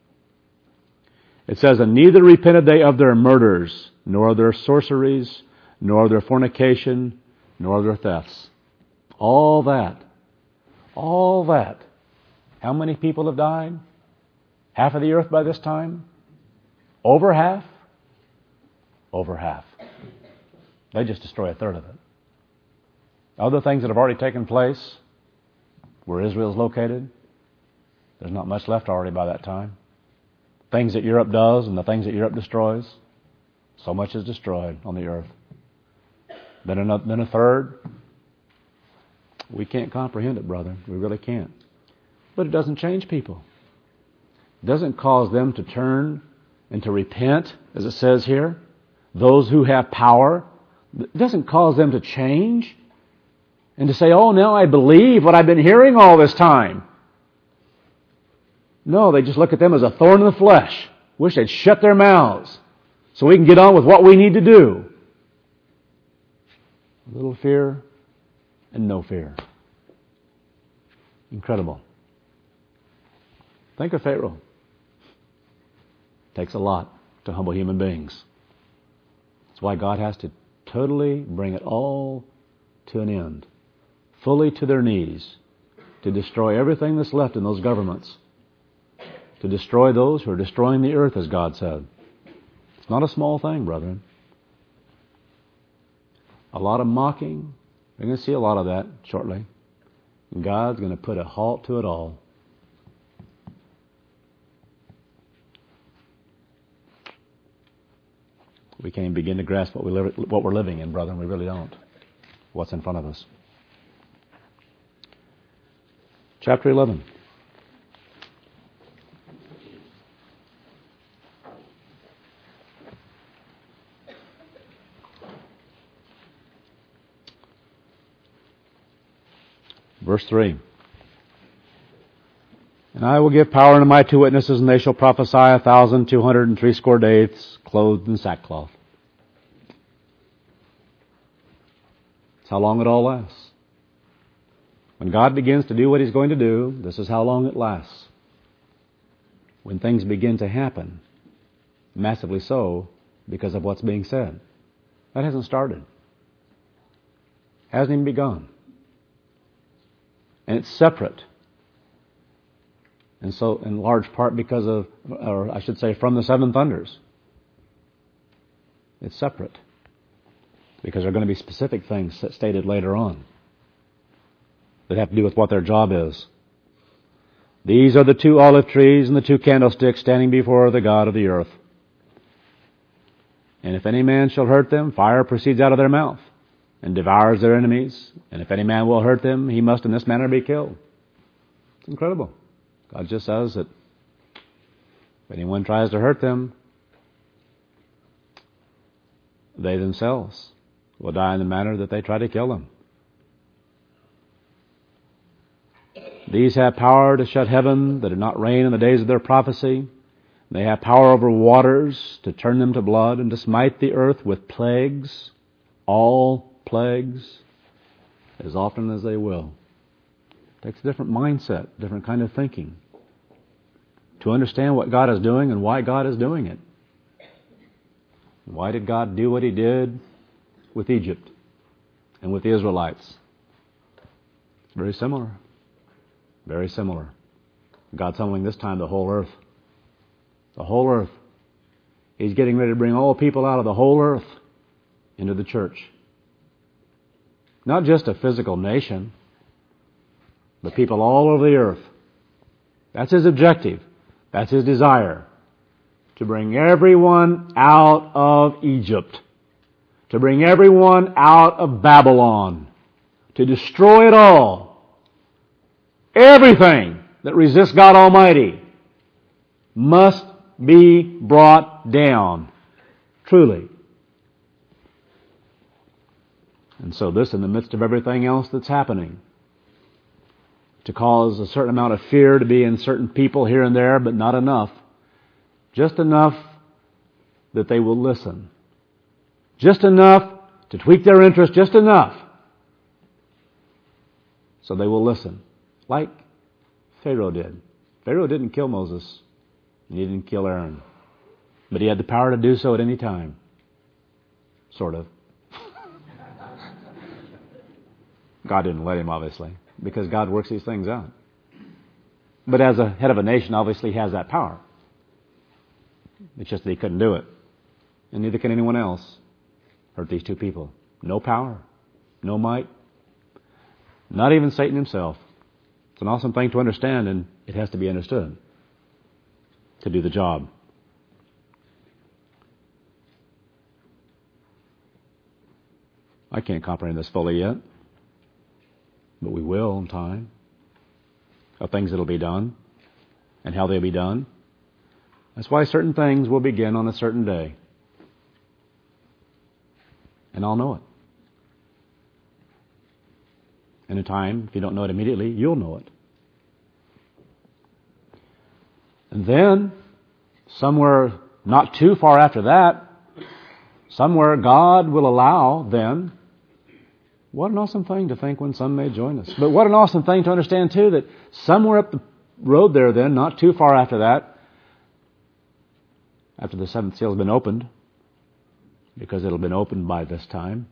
It says, and neither repented they of their murders, nor of their sorceries, nor of their fornication, nor of their thefts. All that. All that. How many people have died? Half of the earth by this time? Over half? Over half. They just destroy a third of it. Other things that have already taken place, where Israel's located, there's not much left already by that time. Things that Europe does and the things that Europe destroys, so much is destroyed on the earth. Then a, then a third, we can't comprehend it, brother. We really can't. But it doesn't change people. It doesn't cause them to turn and to repent, as it says here. Those who have power, it doesn't cause them to change and to say, oh, now I believe what I've been hearing all this time. No, they just look at them as a thorn in the flesh. Wish they'd shut their mouths so we can get on with what we need to do. A little fear and no fear. Incredible. Think of Pharaoh. Takes a lot to humble human beings. That's why God has to totally bring it all to an end. Fully to their knees. To destroy everything that's left in those governments. To destroy those who are destroying the earth, as God said. It's not a small thing, brethren. A lot of mocking. We're going to see a lot of that shortly. And God's going to put a halt to it all. We can't even begin to grasp what, we live, what we're living in, brethren. We really don't. What's in front of us. Chapter eleven. Verse three. And I will give power unto my two witnesses, and they shall prophesy a thousand two hundred and threescore days, clothed in sackcloth. That's how long it all lasts. When God begins to do what He's going to do, this is how long it lasts. When things begin to happen, Massively so because of what's being said. That hasn't started. Hasn't even begun. And it's separate. And so, in large part because of, or I should say, from the seven thunders. It's separate. Because there are going to be specific things stated later on that have to do with what their job is. These are the two olive trees and the two candlesticks standing before the God of the earth. And if any man shall hurt them, fire proceeds out of their mouth and devours their enemies. And if any man will hurt them, he must in this manner be killed. It's incredible. God just says that if anyone tries to hurt them, they themselves will die in the manner that they try to kill them. These have power to shut heaven that did not rain in the days of their prophecy. They have power over waters to turn them to blood and to smite the earth with plagues, all plagues, as often as they will. It takes a different mindset, different kind of thinking to understand what God is doing and why God is doing it. Why did God do what He did with Egypt and with the Israelites? It's very similar. Very similar. God's humbling this time the whole earth. The whole earth. He's getting ready to bring all people out of the whole earth into the church. Not just a physical nation, but people all over the earth. That's His objective. That's His desire. To bring everyone out of Egypt. To bring everyone out of Babylon. To destroy it all. Everything that resists God Almighty must be brought down. Truly. And so this in the midst of everything else that's happening. To cause a certain amount of fear to be in certain people here and there, but not enough. Just enough that they will listen. Just enough to tweak their interest, just enough. So they will listen. Like Pharaoh did. Pharaoh didn't kill Moses. And he didn't kill Aaron. But he had the power to do so at any time. Sort of. God didn't let him, obviously. Because God works these things out. But as a head of a nation, obviously he has that power. It's just that he couldn't do it. And neither can anyone else hurt these two people. No power. No might. Not even Satan himself. It's an awesome thing to understand, and it has to be understood to do the job. I can't comprehend this fully yet, but we will in time. Of things that will be done and how they'll be done. That's why certain things will begin on a certain day. And I'll know it. And in time, if you don't know it immediately, you'll know it. And then, somewhere not too far after that, somewhere God will allow then, what an awesome thing to think when some may join us. But what an awesome thing to understand too, that somewhere up the road there then, not too far after that, after the seventh seal has been opened, because it'll have been opened by this time,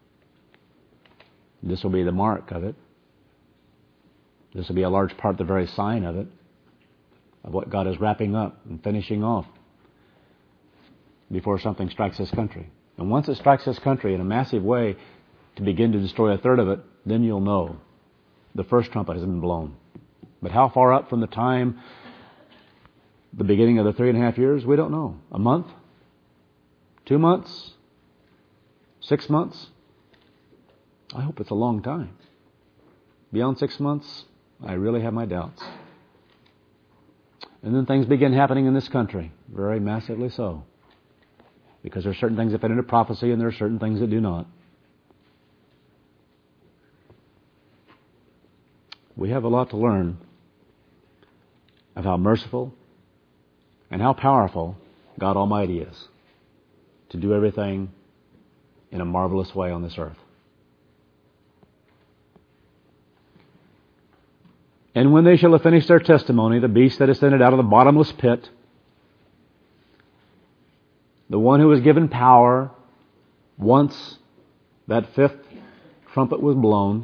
this will be the mark of it. This will be a large part, the very sign of it, of what God is wrapping up and finishing off before something strikes this country. And once it strikes this country in a massive way to begin to destroy a third of it, then you'll know the first trumpet has been blown. But how far up from the time, the beginning of the three and a half years, we don't know. A month? Two months? Six months? I hope it's a long time. Beyond six months, I really have my doubts. And then things begin happening in this country, very massively so. Because there are certain things that fit into prophecy and there are certain things that do not. We have a lot to learn of how merciful and how powerful God Almighty is to do everything in a marvelous way on this earth. And when they shall have finished their testimony, the beast that ascended out of the bottomless pit the one who was given power once that fifth trumpet was blown,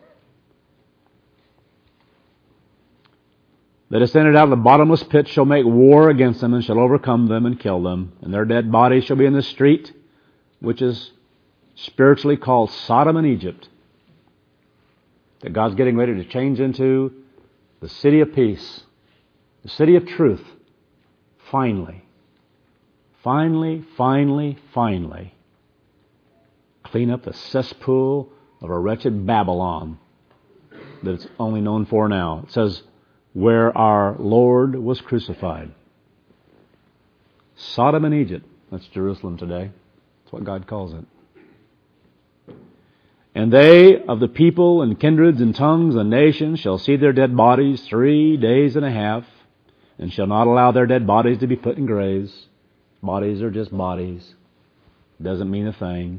that ascended out of the bottomless pit shall make war against them and shall overcome them and kill them. And their dead bodies shall be in the street, which is spiritually called Sodom and Egypt, that God's getting ready to change into the city of peace, the city of truth, finally. Finally, finally, finally. Clean up the cesspool of a wretched Babylon that it's only known for now. It says, where our Lord was crucified. Sodom and Egypt. That's Jerusalem today. That's what God calls it. And they of the people and kindreds and tongues and nations shall see their dead bodies three days and a half, and shall not allow their dead bodies to be put in graves. Bodies are just bodies. Doesn't mean a thing.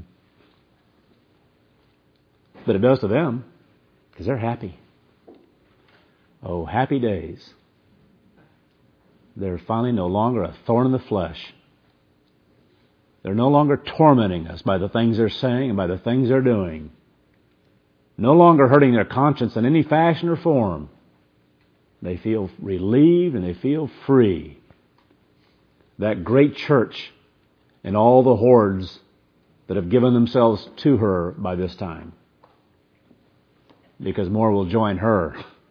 But it does to them, because they're happy. Oh, happy days. They're finally no longer a thorn in the flesh. They're no longer tormenting us by the things they're saying and by the things they're doing. No longer hurting their conscience in any fashion or form. They feel relieved and they feel free. That great church and all the hordes that have given themselves to her by this time. Because more will join her.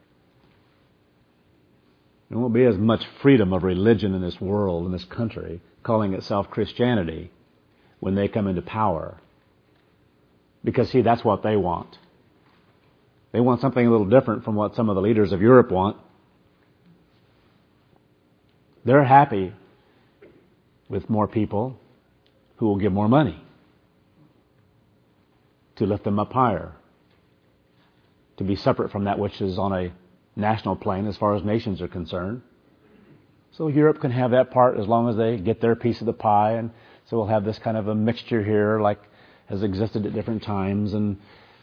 There won't be as much freedom of religion in this world, in this country, calling itself Christianity, when they come into power. Because, see, that's what they want. They want something a little different from what some of the leaders of Europe want. They're happy with more people who will give more money to lift them up higher, to be separate from that which is on a national plane as far as nations are concerned. So Europe can have that part as long as they get their piece of the pie, and so we'll have this kind of a mixture here like has existed at different times, and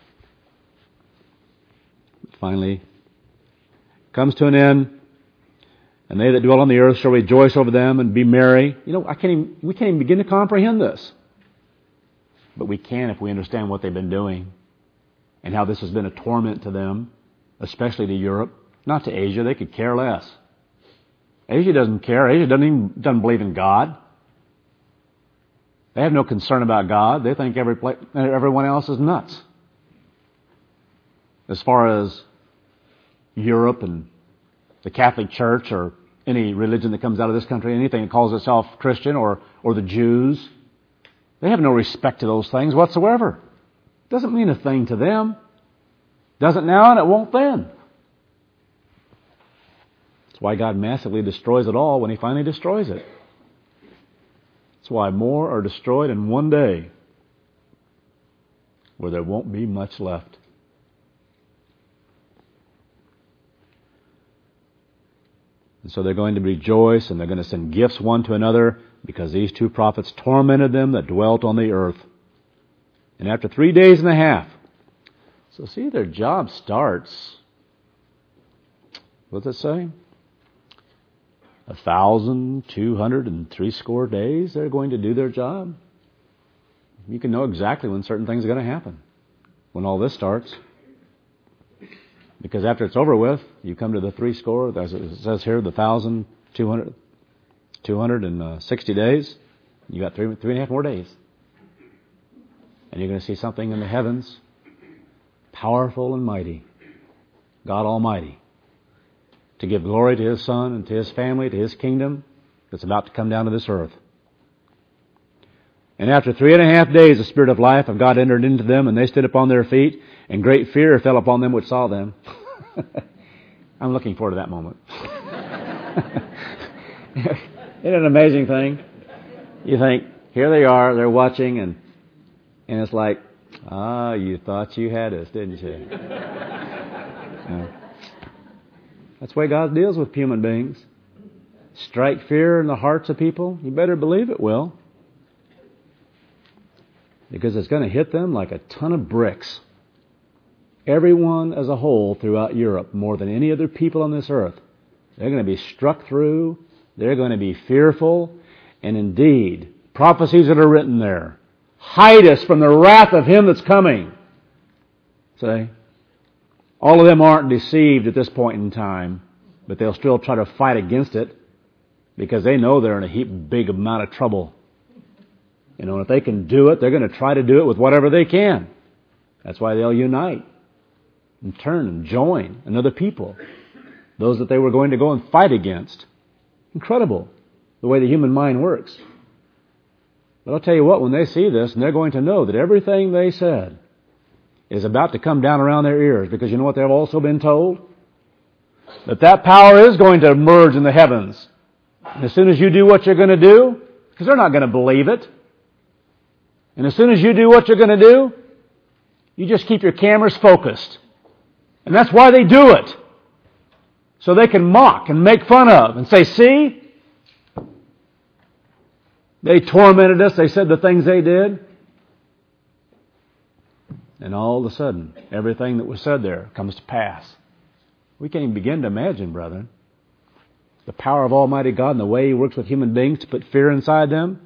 finally comes to an end. And they that dwell on the earth shall rejoice over them and be merry. You know, I can't even, we can't even begin to comprehend this. But we can if we understand what they've been doing and how this has been a torment to them, especially to Europe. Not to Asia. They could care less. Asia doesn't care. Asia doesn't even doesn't believe in God. They have no concern about God. They think every everyone else is nuts. As far as Europe and the Catholic Church or any religion that comes out of this country, anything that calls itself Christian or, or the Jews, they have no respect to those things whatsoever. Doesn't mean a thing to them. Doesn't now and it won't then. That's why God massively destroys it all when He finally destroys it. That's why more are destroyed in one day, where there won't be much left. And so they're going to rejoice and they're going to send gifts one to another because these two prophets tormented them that dwelt on the earth. And after three days and a half, so see, their job starts, what's it say? A thousand two hundred and three score days they're going to do their job. You can know exactly when certain things are going to happen, when all this starts. Because after it's over with, you come to the three score, as it says here, the thousand two hundred, two hundred and sixty days. You got three, three and a half more days. And you're going to see something in the heavens, powerful and mighty. God Almighty. To give glory to His Son and to His family, to His kingdom that's about to come down to this earth. And after three and a half days, the Spirit of life of God entered into them, and they stood upon their feet, and great fear fell upon them which saw them. I'm looking forward to that moment. Isn't it an amazing thing? You think, here they are, they're watching, and and it's like, ah, you thought you had us, didn't you? Yeah. That's the way God deals with human beings. Strike fear in the hearts of people. You better believe it will. Because it's going to hit them like a ton of bricks. Everyone as a whole throughout Europe, more than any other people on this earth, they're going to be struck through. They're going to be fearful. And indeed, prophecies that are written there. Hide us from the wrath of Him that's coming. See? All of them aren't deceived at this point in time, but they'll still try to fight against it because they know they're in a heap big amount of trouble. You know, if they can do it, they're going to try to do it with whatever they can. That's why they'll unite and turn and join another people, those that they were going to go and fight against. Incredible, the way the human mind works. But I'll tell you what, when they see this, and they're going to know that everything they said is about to come down around their ears, because you know what they've also been told? That that power is going to emerge in the heavens. And as soon as you do what you're going to do, because they're not going to believe it, and as soon as you do what you're going to do, you just keep your cameras focused. And that's why they do it. So they can mock and make fun of and say, see? They tormented us. They said the things they did. And all of a sudden, everything that was said there comes to pass. We can't even begin to imagine, brethren, the power of Almighty God and the way He works with human beings to put fear inside them.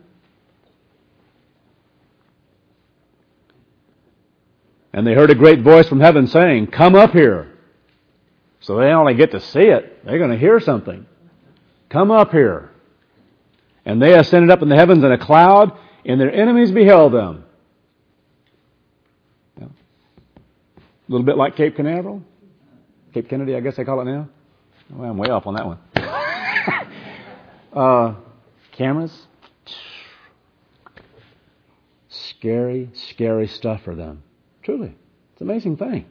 And they heard a great voice from heaven saying, come up here. So they only get to see it. They're going to hear something. Come up here. And they ascended up in the heavens in a cloud, and their enemies beheld them. Yeah. A little bit like Cape Canaveral. Cape Kennedy, I guess they call it now. Well, I'm way off on that one. uh, cameras. Scary, scary stuff for them. Truly. It's an amazing thing.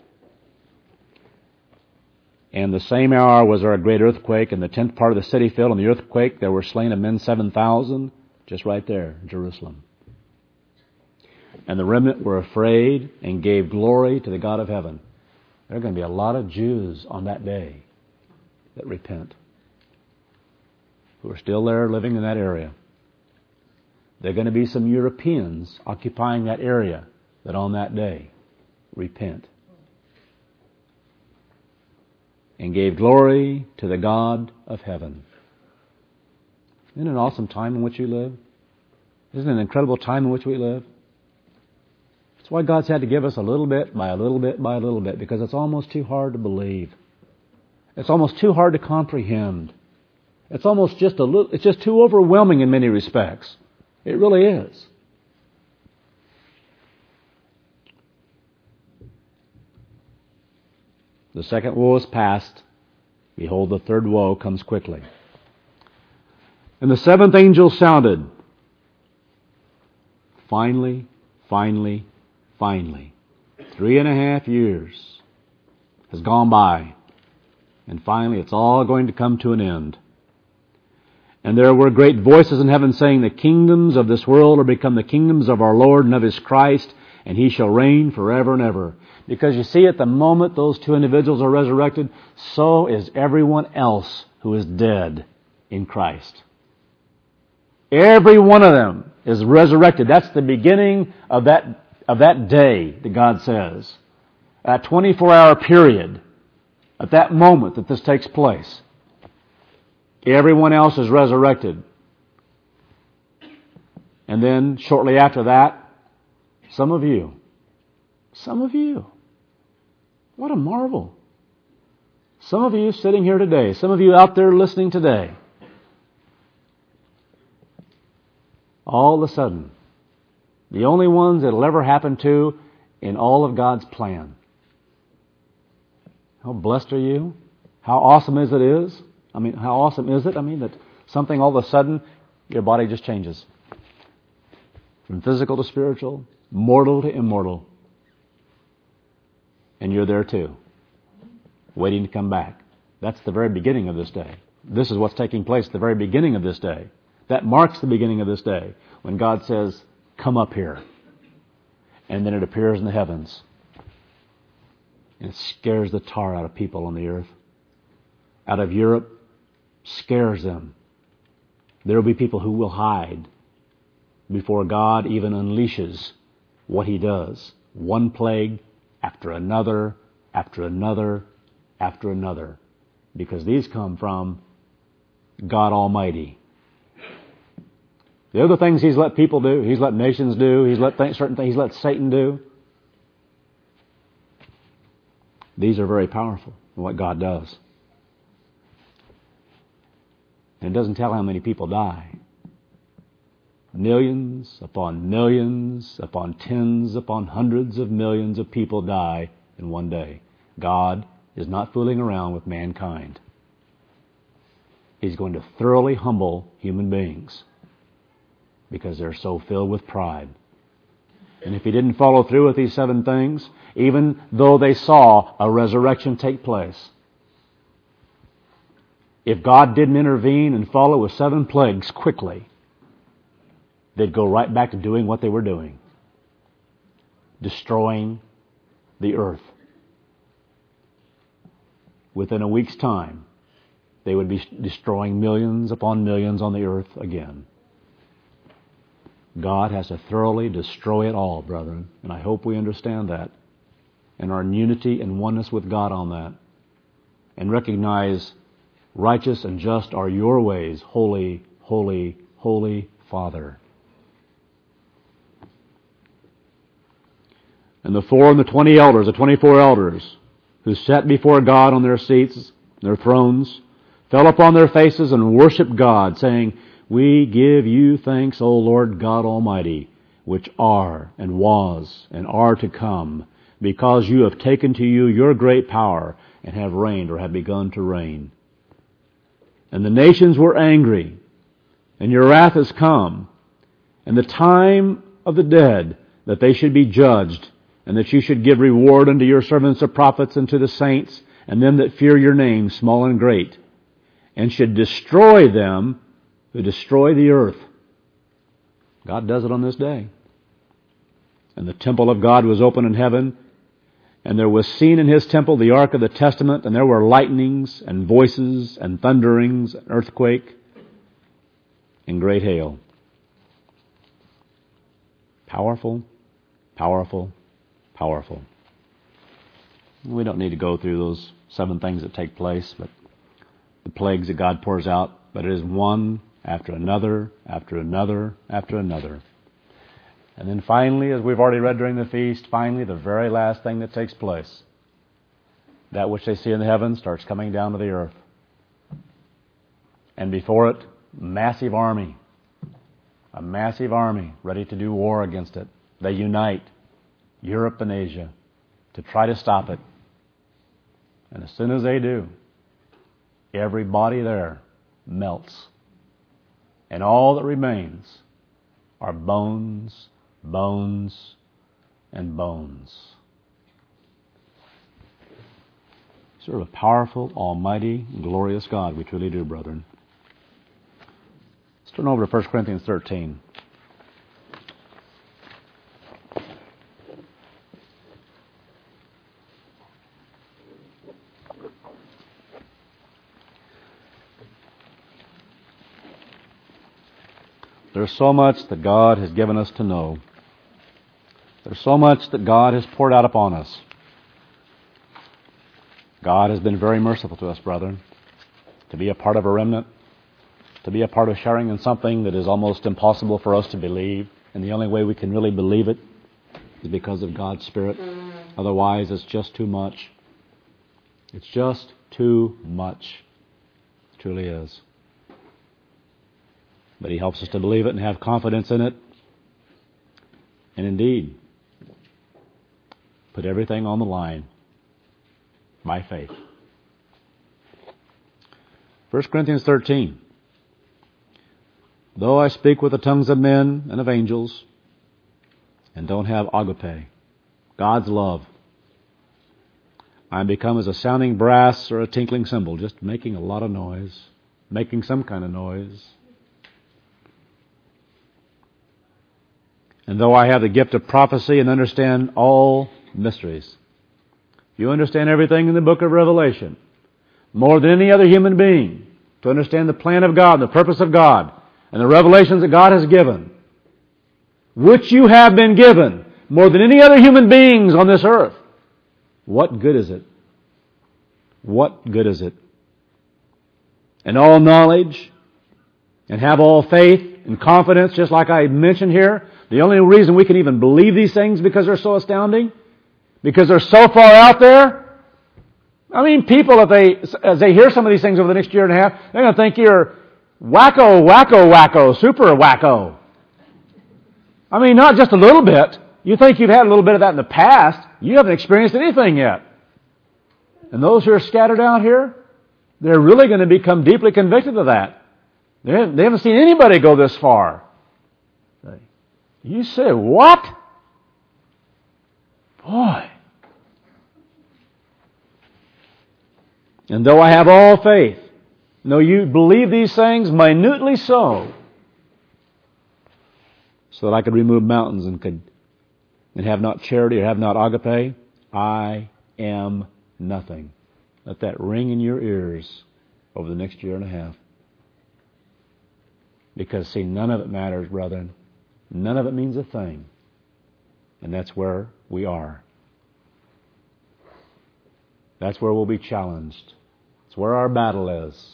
And the same hour was there a great earthquake, and the tenth part of the city fell. In the earthquake there were slain of men seven thousand, just right there in Jerusalem. And the remnant were afraid and gave glory to the God of heaven. There are going to be a lot of Jews on that day that repent, who are still there living in that area. There are going to be some Europeans occupying that area that on that day repent. And gave glory to the God of heaven. Isn't it an awesome time in which you live? Isn't it an incredible time in which we live? That's why God's had to give us a little bit by a little bit by a little bit, because it's almost too hard to believe. It's almost too hard to comprehend. It's almost just a little, it's just too overwhelming in many respects. It really is. The second woe is past. Behold, the third woe comes quickly. And the seventh angel sounded. Finally, finally, finally. Three and a half years has gone by. And finally, it's all going to come to an end. And there were great voices in heaven saying, the kingdoms of this world are become the kingdoms of our Lord and of His Christ, and He shall reign forever and ever. Because you see, at the moment those two individuals are resurrected, so is everyone else who is dead in Christ. Every one of them is resurrected. That's the beginning of that, of that day that God says. That twenty-four hour period, at that moment that this takes place, everyone else is resurrected. And then shortly after that, some of you, some of you, what a marvel. Some of you sitting here today, some of you out there listening today, all of a sudden, the only ones it'll ever happen to in all of God's plan. How blessed are you? How awesome is it is? I mean, how awesome is it? I mean, that something all of a sudden, your body just changes. From physical to spiritual, mortal to immortal. And you're there too, waiting to come back. That's the very beginning of this day. This is what's taking place at the very beginning of this day. That marks the beginning of this day, when God says, come up here. And then it appears in the heavens. And it scares the tar out of people on the earth. Out of Europe, scares them. There will be people who will hide before God even unleashes what He does. One plague after another, after another, after another. Because these come from God Almighty. The other things He's let people do, He's let nations do, He's let th- certain things, He's let Satan do. These are very powerful in what God does. And it doesn't tell how many people die. Millions upon millions upon tens upon hundreds of millions of people die in one day. God is not fooling around with mankind. He's going to thoroughly humble human beings because they're so filled with pride. And if He didn't follow through with these seven things, even though they saw a resurrection take place, if God didn't intervene and follow with seven plagues quickly, they'd go right back to doing what they were doing, destroying the earth. Within a week's time, they would be destroying millions upon millions on the earth again. God has to thoroughly destroy it all, brethren, and I hope we understand that and are in unity and oneness with God on that, and recognize righteous and just are your ways, holy, holy, holy Father. And the four and the twenty elders, the twenty-four elders, who sat before God on their seats, their thrones, fell upon their faces and worshiped God, saying, We give you thanks, O Lord God Almighty, which are and was and are to come, because you have taken to you your great power and have reigned or have begun to reign. And the nations were angry, and your wrath has come, and the time of the dead that they should be judged, and that you should give reward unto your servants the prophets and to the saints, and them that fear your name, small and great, and should destroy them who destroy the earth. God does it on this day. And the temple of God was open in heaven, and there was seen in His temple the ark of the testament, and there were lightnings and voices and thunderings, and earthquake, and great hail. Powerful, powerful, powerful. We don't need to go through those seven things that take place, but the plagues that God pours out, but it is one after another, after another, after another. And then finally, as we've already read during the feast, finally the very last thing that takes place, that which they see in the heavens starts coming down to the earth. And before it, massive army, a massive army ready to do war against it. They unite, Europe and Asia, to try to stop it. And as soon as they do, everybody there melts. And all that remains are bones, bones, and bones. Serve a powerful, almighty, glorious God. We truly do, brethren. Let's turn over to First Corinthians thirteen. There's so much that God has given us to know. There's so much that God has poured out upon us. God has been very merciful to us, brethren, to be a part of a remnant, to be a part of sharing in something that is almost impossible for us to believe. And the only way we can really believe it is because of God's Spirit. Otherwise, it's just too much. It's just too much. It truly is. But He helps us to believe it and have confidence in it. And indeed, put everything on the line by faith. First Corinthians thirteen. Though I speak with the tongues of men and of angels, and don't have agape, God's love, I am become as a sounding brass or a tinkling cymbal, just making a lot of noise, making some kind of noise. And though I have the gift of prophecy and understand all mysteries. You understand everything in the book of Revelation more than any other human being, to understand the plan of God, the purpose of God, and the revelations that God has given, which you have been given more than any other human beings on this earth. What good is it? What good is it? And all knowledge, and have all faith, and confidence, just like I mentioned here. The only reason we can even believe these things because they're so astounding, because they're so far out there. I mean, people, if they, as they hear some of these things over the next year and a half, they're going to think you're wacko, wacko, wacko, super wacko. I mean, not just a little bit. You think you've had a little bit of that in the past. You haven't experienced anything yet. And those who are scattered out here, they're really going to become deeply convicted of that. They haven't, they haven't seen anybody go this far. You say, what? Boy. And though I have all faith, though you believe these things minutely so, so that I could remove mountains and could and have not charity or have not agape, I am nothing. Let that ring in your ears over the next year and a half. Because, see, none of it matters, brethren. None of it means a thing. And that's where we are. That's where we'll be challenged. It's where our battle is.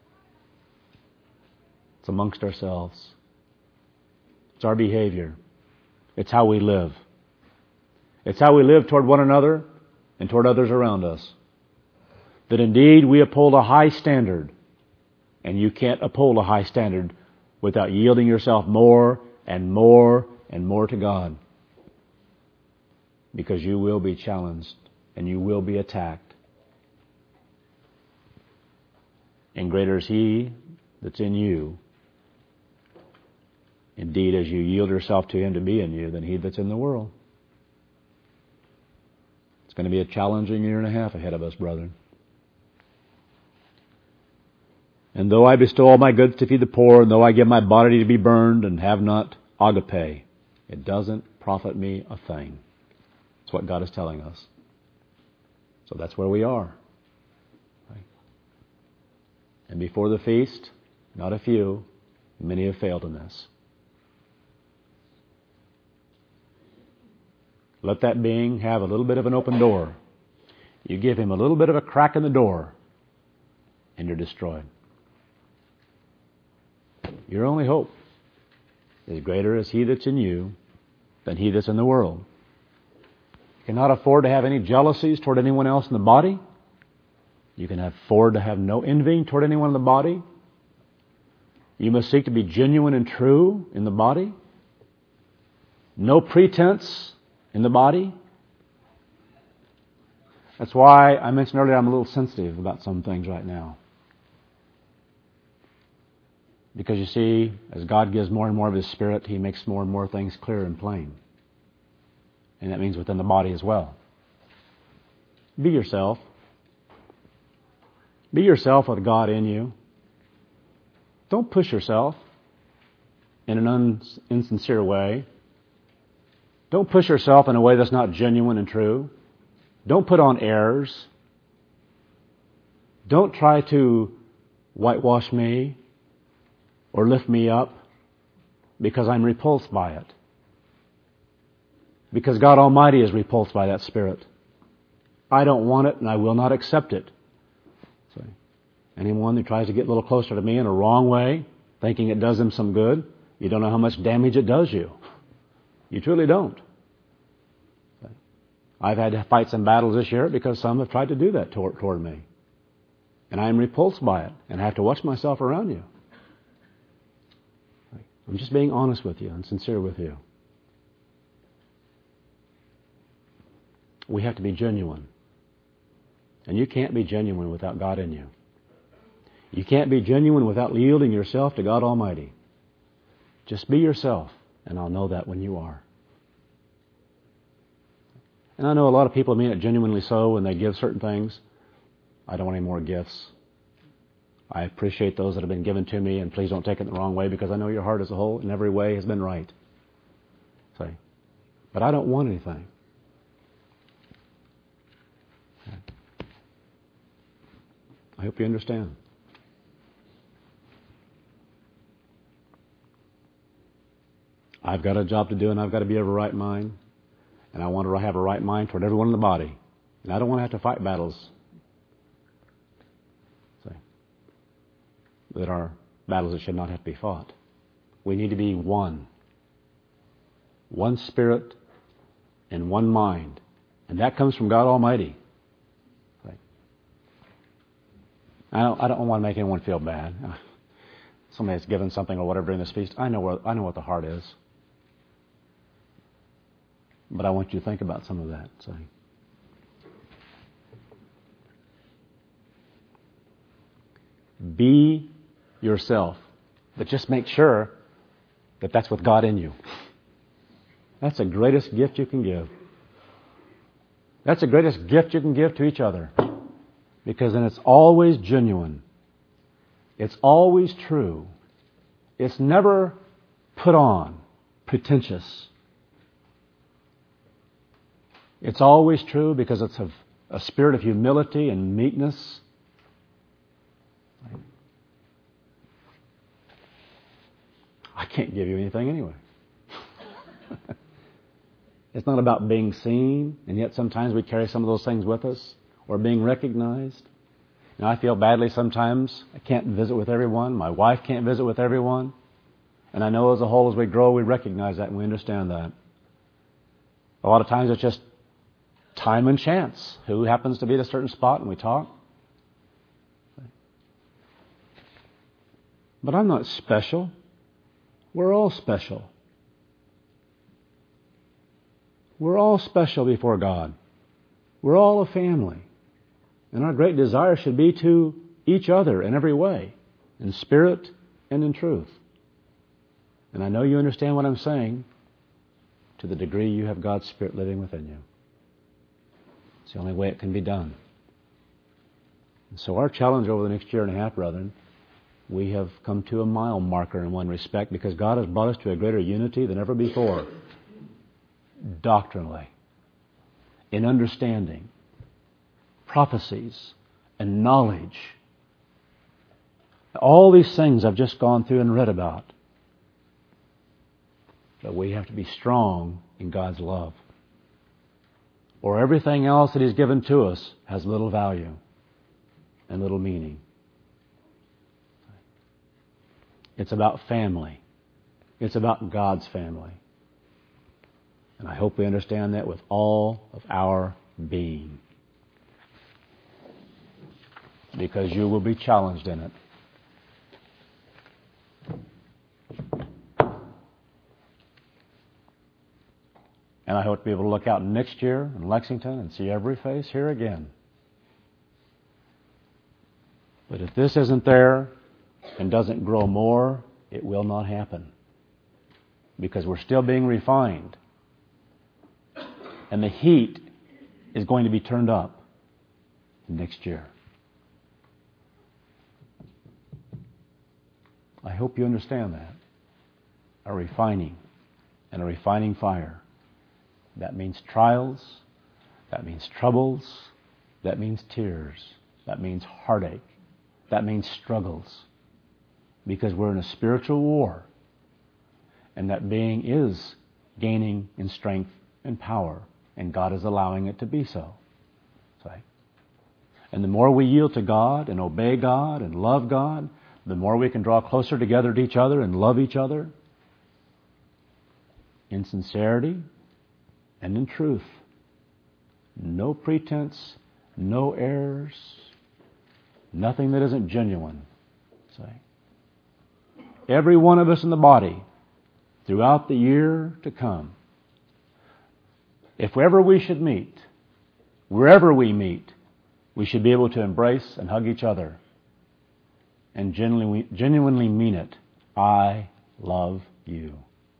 It's amongst ourselves. It's our behavior. It's how we live. It's how we live toward one another and toward others around us. That indeed we uphold a high standard. And you can't uphold a high standard without yielding yourself more and more and more to God. Because you will be challenged and you will be attacked. And greater is He that's in you, indeed, as you yield yourself to Him to be in you, than he that's in the world. It's going to be a challenging year and a half ahead of us, brethren. And though I bestow all my goods to feed the poor, and though I give my body to be burned and have not agape, it doesn't profit me a thing. That's what God is telling us. So that's where we are. Right? And before the feast, not a few, many have failed in this. Let that being have a little bit of an open door. You give him a little bit of a crack in the door, and you're destroyed. Your only hope is greater is He that's in you than he that's in the world. You cannot afford to have any jealousies toward anyone else in the body. You can afford to have no envying toward anyone in the body. You must seek to be genuine and true in the body. No pretense in the body. That's why I mentioned earlier I'm a little sensitive about some things right now. Because you see, as God gives more and more of His Spirit, He makes more and more things clear and plain. And that means within the body as well. Be yourself. Be yourself with God in you. Don't push yourself in an un- insincere way. Don't push yourself in a way that's not genuine and true. Don't put on airs. Don't try to whitewash me or lift me up because I'm repulsed by it. Because God Almighty is repulsed by that spirit. I don't want it and I will not accept it. So, anyone who tries to get a little closer to me in a wrong way, thinking it does them some good, you don't know how much damage it does you. You truly don't. I've had to fight some battles this year because some have tried to do that toward, toward me. And I am repulsed by it. And I have to watch myself around you. I'm just being honest with you and sincere with you. We have to be genuine. And you can't be genuine without God in you. You can't be genuine without yielding yourself to God Almighty. Just be yourself, and I'll know that when you are. And I know a lot of people mean it genuinely so when they give certain things. I don't want any more gifts. I appreciate those that have been given to me, and please don't take it the wrong way because I know your heart as a whole in every way has been right. Say, but I don't want anything. I hope you understand. I've got a job to do and I've got to be of a right mind. And I want to have a right mind toward everyone in the body. And I don't want to have to fight battles. See, that are battles that should not have to be fought. We need to be one. One spirit and one mind. And that comes from God Almighty. Right. I don't, I don't want to make anyone feel bad. Somebody has given something or whatever during this feast. I know where, I know what the heart is. But I want you to think about some of that. So. Be yourself. But just make sure that that's with God in you. That's the greatest gift you can give. That's the greatest gift you can give to each other. Because then it's always genuine. It's always true. It's never put on, pretentious. It's always true because it's a, a spirit of humility and meekness. I can't give you anything anyway. It's not about being seen, and yet sometimes we carry some of those things with us, or being recognized. You know, I feel badly sometimes. I can't visit with everyone. My wife can't visit with everyone. And I know as a whole, as we grow, we recognize that and we understand that. A lot of times it's just time and chance. Who happens to be at a certain spot and we talk. But I'm not special. We're all special. We're all special before God. We're all a family. And our great desire should be to each other in every way, in spirit and in truth. And I know you understand what I'm saying to the degree you have God's Spirit living within you. It's the only way it can be done. And so our challenge over the next year and a half, brethren, we have come to a mile marker in one respect because God has brought us to a greater unity than ever before. Doctrinally, in understanding, prophecies, and knowledge. All these things I've just gone through and read about. But we have to be strong in God's love. Or everything else that He's given to us has little value and little meaning. It's about family. It's about God's family. And I hope we understand that with all of our being. Because you will be challenged in it. And I hope to be able to look out next year in Lexington and see every face here again. But if this isn't there and doesn't grow more, it will not happen. Because we're still being refined. And the heat is going to be turned up next year. I hope you understand that. A refining and a refining fire. That means trials. That means troubles. That means tears. That means heartache. That means struggles. Because we're in a spiritual war. And that being is gaining in strength and power. And God is allowing it to be so. See? And the more we yield to God and obey God and love God, the more we can draw closer together to each other and love each other in sincerity and in truth. No pretense, no errors, nothing that isn't genuine. See? Every one of us in the body, throughout the year to come, if ever we should meet, wherever we meet, we should be able to embrace and hug each other and genuinely, genuinely mean it. I love you.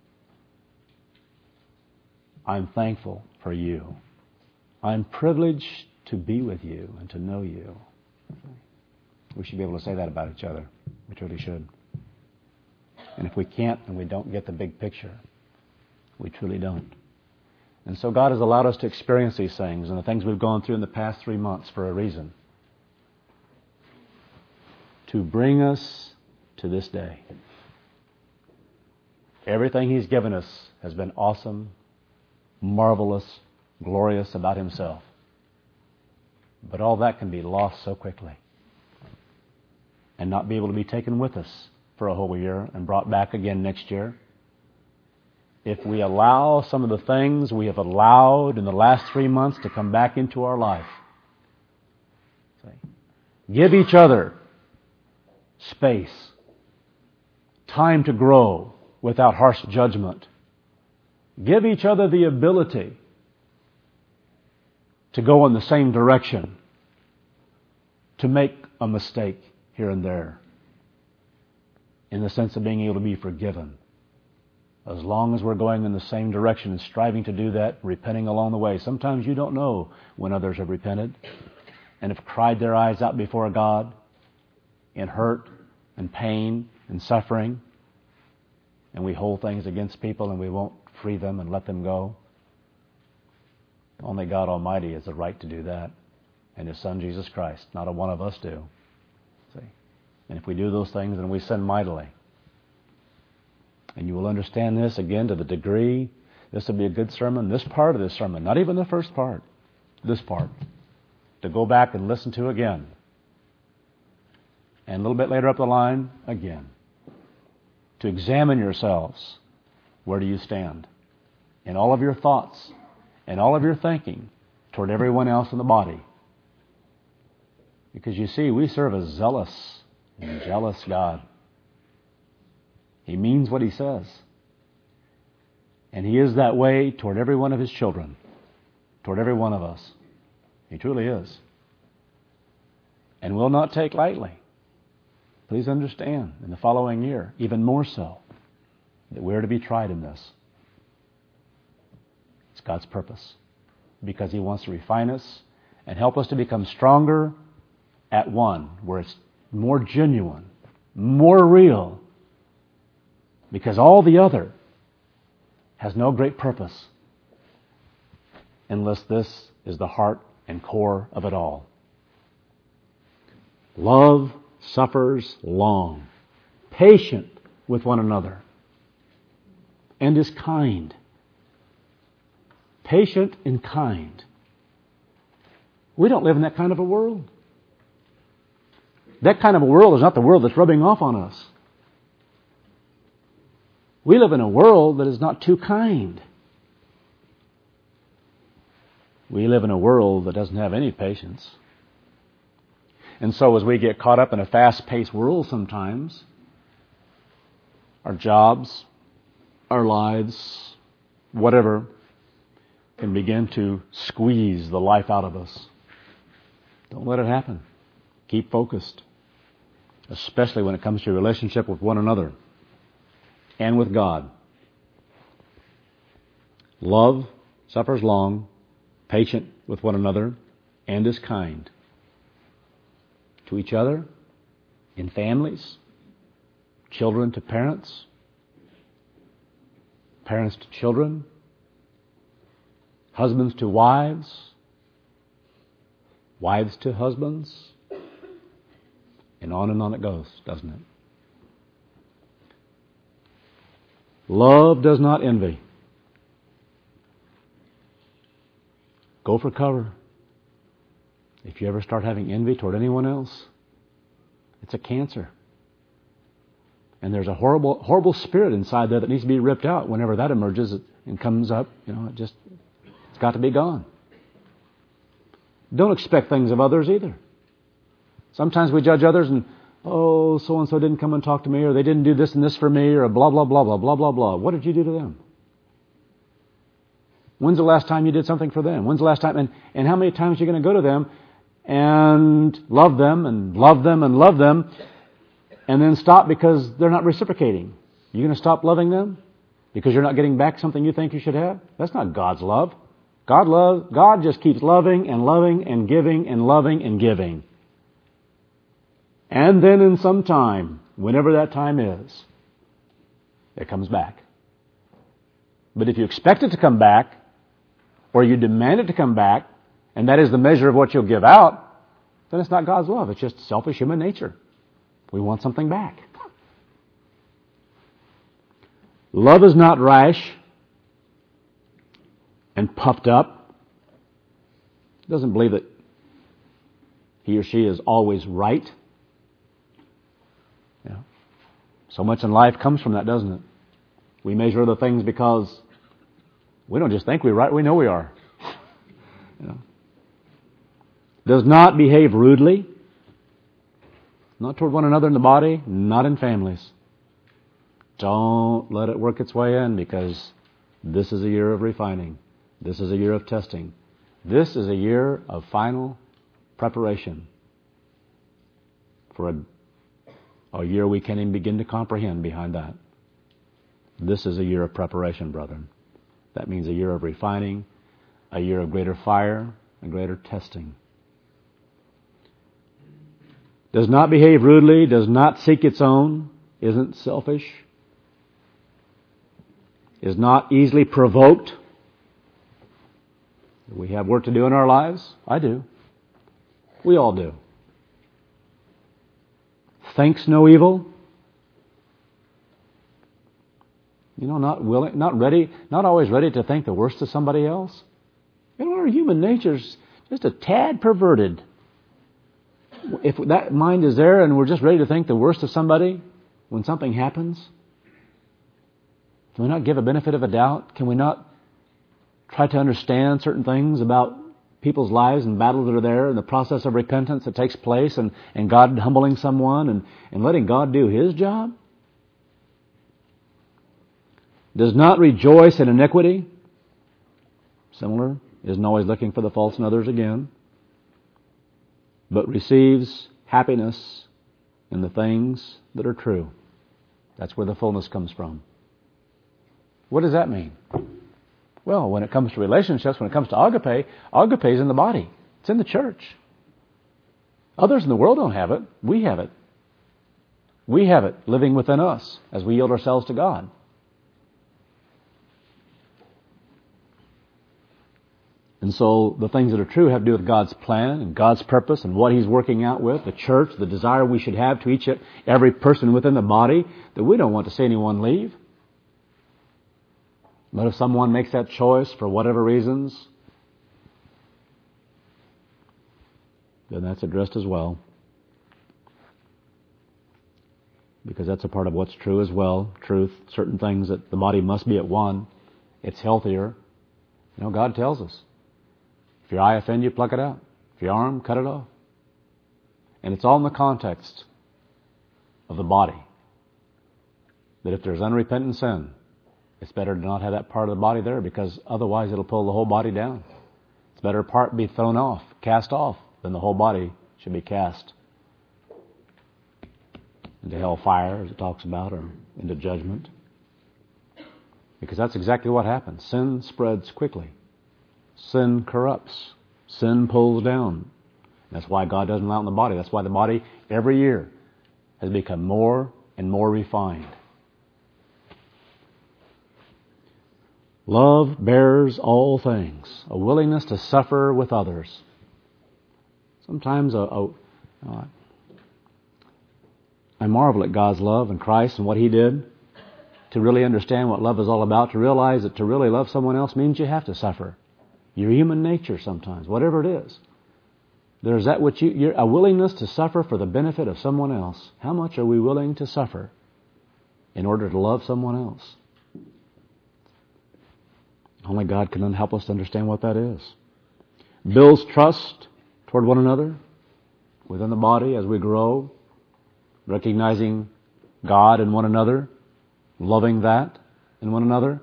I'm thankful for you. I'm privileged to be with you and to know you. We should be able to say that about each other. We truly should. And if we can't and we don't get the big picture, we truly don't. And so God has allowed us to experience these things and the things we've gone through in the past three months for a reason. To bring us to this day. Everything He's given us has been awesome, marvelous, glorious about Himself. But all that can be lost so quickly and not be able to be taken with us for a whole year and brought back again next year. If we allow some of the things we have allowed in the last three months to come back into our life, give each other space, time to grow without harsh judgment. Give each other the ability to go in the same direction, to make a mistake here and there, in the sense of being able to be forgiven. As long as we're going in the same direction and striving to do that, repenting along the way. Sometimes you don't know when others have repented and have cried their eyes out before God in hurt and pain and suffering, and we hold things against people and we won't free them and let them go. Only God Almighty has the right to do that, and His Son Jesus Christ. Not a one of us do. See? And if we do those things, then we sin mightily. And you will understand this again to the degree, this will be a good sermon, this part of this sermon, not even the first part, this part, to go back and listen to again. And a little bit later up the line, again. To examine yourselves. Where do you stand? In all of your thoughts, and all of your thinking toward everyone else in the body. Because you see, we serve a zealous and jealous God. He means what He says. And He is that way toward every one of His children, toward every one of us. He truly is. And will not take lightly. Please understand, in the following year, even more so, that we're to be tried in this. It's God's purpose. Because He wants to refine us and help us to become stronger at one, where it's more genuine, more real. Because all the other has no great purpose unless this is the heart and core of it all. Love suffers long, patient with one another, and is kind. Patient and kind. We don't live in that kind of a world. That kind of a world is not the world that's rubbing off on us. We live in a world that is not too kind. We live in a world that doesn't have any patience. And so as we get caught up in a fast-paced world sometimes, our jobs, our lives, whatever, can begin to squeeze the life out of us. Don't let it happen. Keep focused, especially when it comes to your relationship with one another and with God. Love suffers long, patient with one another, and is kind. To each other, in families, children to parents, parents to children, husbands to wives, wives to husbands, and on and on it goes, doesn't it? Love does not envy. Go for cover. If you ever start having envy toward anyone else, it's a cancer. And there's a horrible, horrible spirit inside there that needs to be ripped out. Whenever that emerges and comes up, you know, it just, it's got to be gone. Don't expect things of others either. Sometimes we judge others and, oh, so-and-so didn't come and talk to me, or they didn't do this and this for me, or blah, blah, blah, blah, blah, blah, blah. What did you do to them? When's the last time you did something for them? When's the last time? And, and how many times are you going to go to them and love them and love them and love them and then stop because they're not reciprocating? You're going to stop loving them because you're not getting back something you think you should have? That's not God's love. God love, God just keeps loving and loving and giving and loving and giving. And then in some time, whenever that time is, it comes back. But if you expect it to come back, or you demand it to come back, and that is the measure of what you'll give out, then it's not God's love. It's just selfish human nature. We want something back. Love is not rash and puffed up. Doesn't believe that he or she is always right. You know, So much in life comes from that, doesn't it? We measure other things because we don't just think we're right, we know we are. You know. Does not behave rudely, not toward one another in the body, not in families. Don't let it work its way in, because this is a year of refining. This is a year of testing. This is a year of final preparation for a, a year we can't even begin to comprehend behind that. This is a year of preparation, brethren. That means a year of refining, a year of greater fire, and greater testing. Does not behave rudely, does not seek its own, isn't selfish, is not easily provoked. We have work to do in our lives. I do. We all do. Thinks no evil. You know, not willing, not ready, not always ready to think the worst of somebody else. You know, our human nature's just a tad perverted. If that mind is there and we're just ready to think the worst of somebody when something happens, can we not give a benefit of a doubt? Can we not try to understand certain things about people's lives and battles that are there and the process of repentance that takes place, and, and God humbling someone and, and letting God do His job? Does not rejoice in iniquity. Similar. Isn't always looking for the faults in others again. But receives happiness in the things that are true. That's where the fullness comes from. What does that mean? Well, when it comes to relationships, when it comes to agape, agape is in the body. It's in the church. Others in the world don't have it. We have it. We have it living within us as we yield ourselves to God. And so the things that are true have to do with God's plan and God's purpose and what He's working out with, the church, the desire we should have to each every person within the body, that we don't want to see anyone leave. But if someone makes that choice for whatever reasons, then that's addressed as well. Because that's a part of what's true as well. Truth, certain things that the body must be at one. It's healthier. You know, God tells us. If your eye offend you, pluck it out. If your arm, cut it off. And it's all in the context of the body. That if there's unrepentant sin, it's better to not have that part of the body there, because otherwise it'll pull the whole body down. It's better a part be thrown off, cast off, than the whole body should be cast into hellfire, as it talks about, or into judgment. Because that's exactly what happens. Sin spreads quickly. Sin corrupts. Sin pulls down. That's why God doesn't allow it in the body. That's why the body every year has become more and more refined. Love bears all things. A willingness to suffer with others. Sometimes a, a, uh, I marvel at God's love and Christ and what He did to really understand what love is all about, to realize that to really love someone else means you have to suffer. Your human nature sometimes, whatever it is. There's that which you, you're, a willingness to suffer for the benefit of someone else. How much are we willing to suffer in order to love someone else? Only God can help us to understand what that is. Builds trust toward one another within the body as we grow, recognizing God in one another, loving that in one another.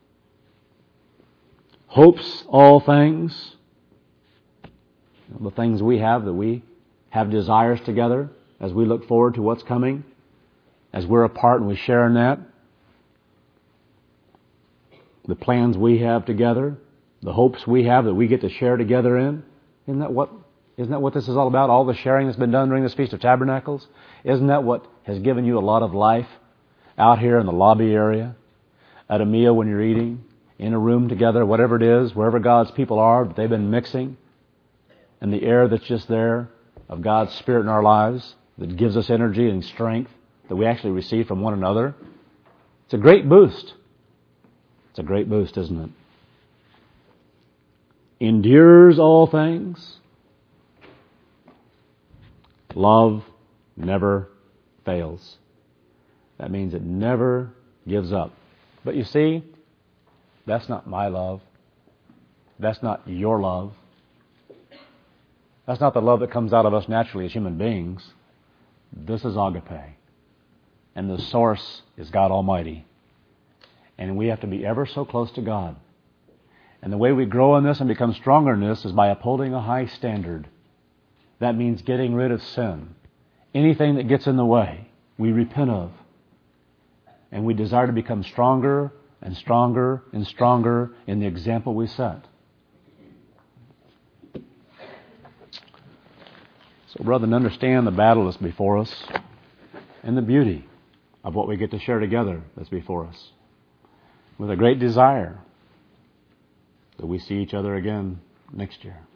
Hopes all things. You know, the things we have, that we have desires together as we look forward to what's coming, as we're apart and we share in that. The plans we have together, the hopes we have that we get to share together in. Isn't that what, isn't that what this is all about? All the sharing that's been done during this Feast of Tabernacles? Isn't that what has given you a lot of life out here in the lobby area, at a meal when you're eating, in a room together, whatever it is, wherever God's people are, they've been mixing, and the air that's just there of God's Spirit in our lives that gives us energy and strength that we actually receive from one another. It's a great boost. It's a great boost, isn't it? Endures all things. Love never fails. That means it never gives up. But you see, that's not my love. That's not your love. That's not the love that comes out of us naturally as human beings. This is agape. And the source is God Almighty. And we have to be ever so close to God. And the way we grow in this and become stronger in this is by upholding a high standard. That means getting rid of sin. Anything that gets in the way, we repent of. And we desire to become stronger and stronger and stronger in the example we set. So, brethren, understand the battle that's before us and the beauty of what we get to share together that's before us, with a great desire that we see each other again next year.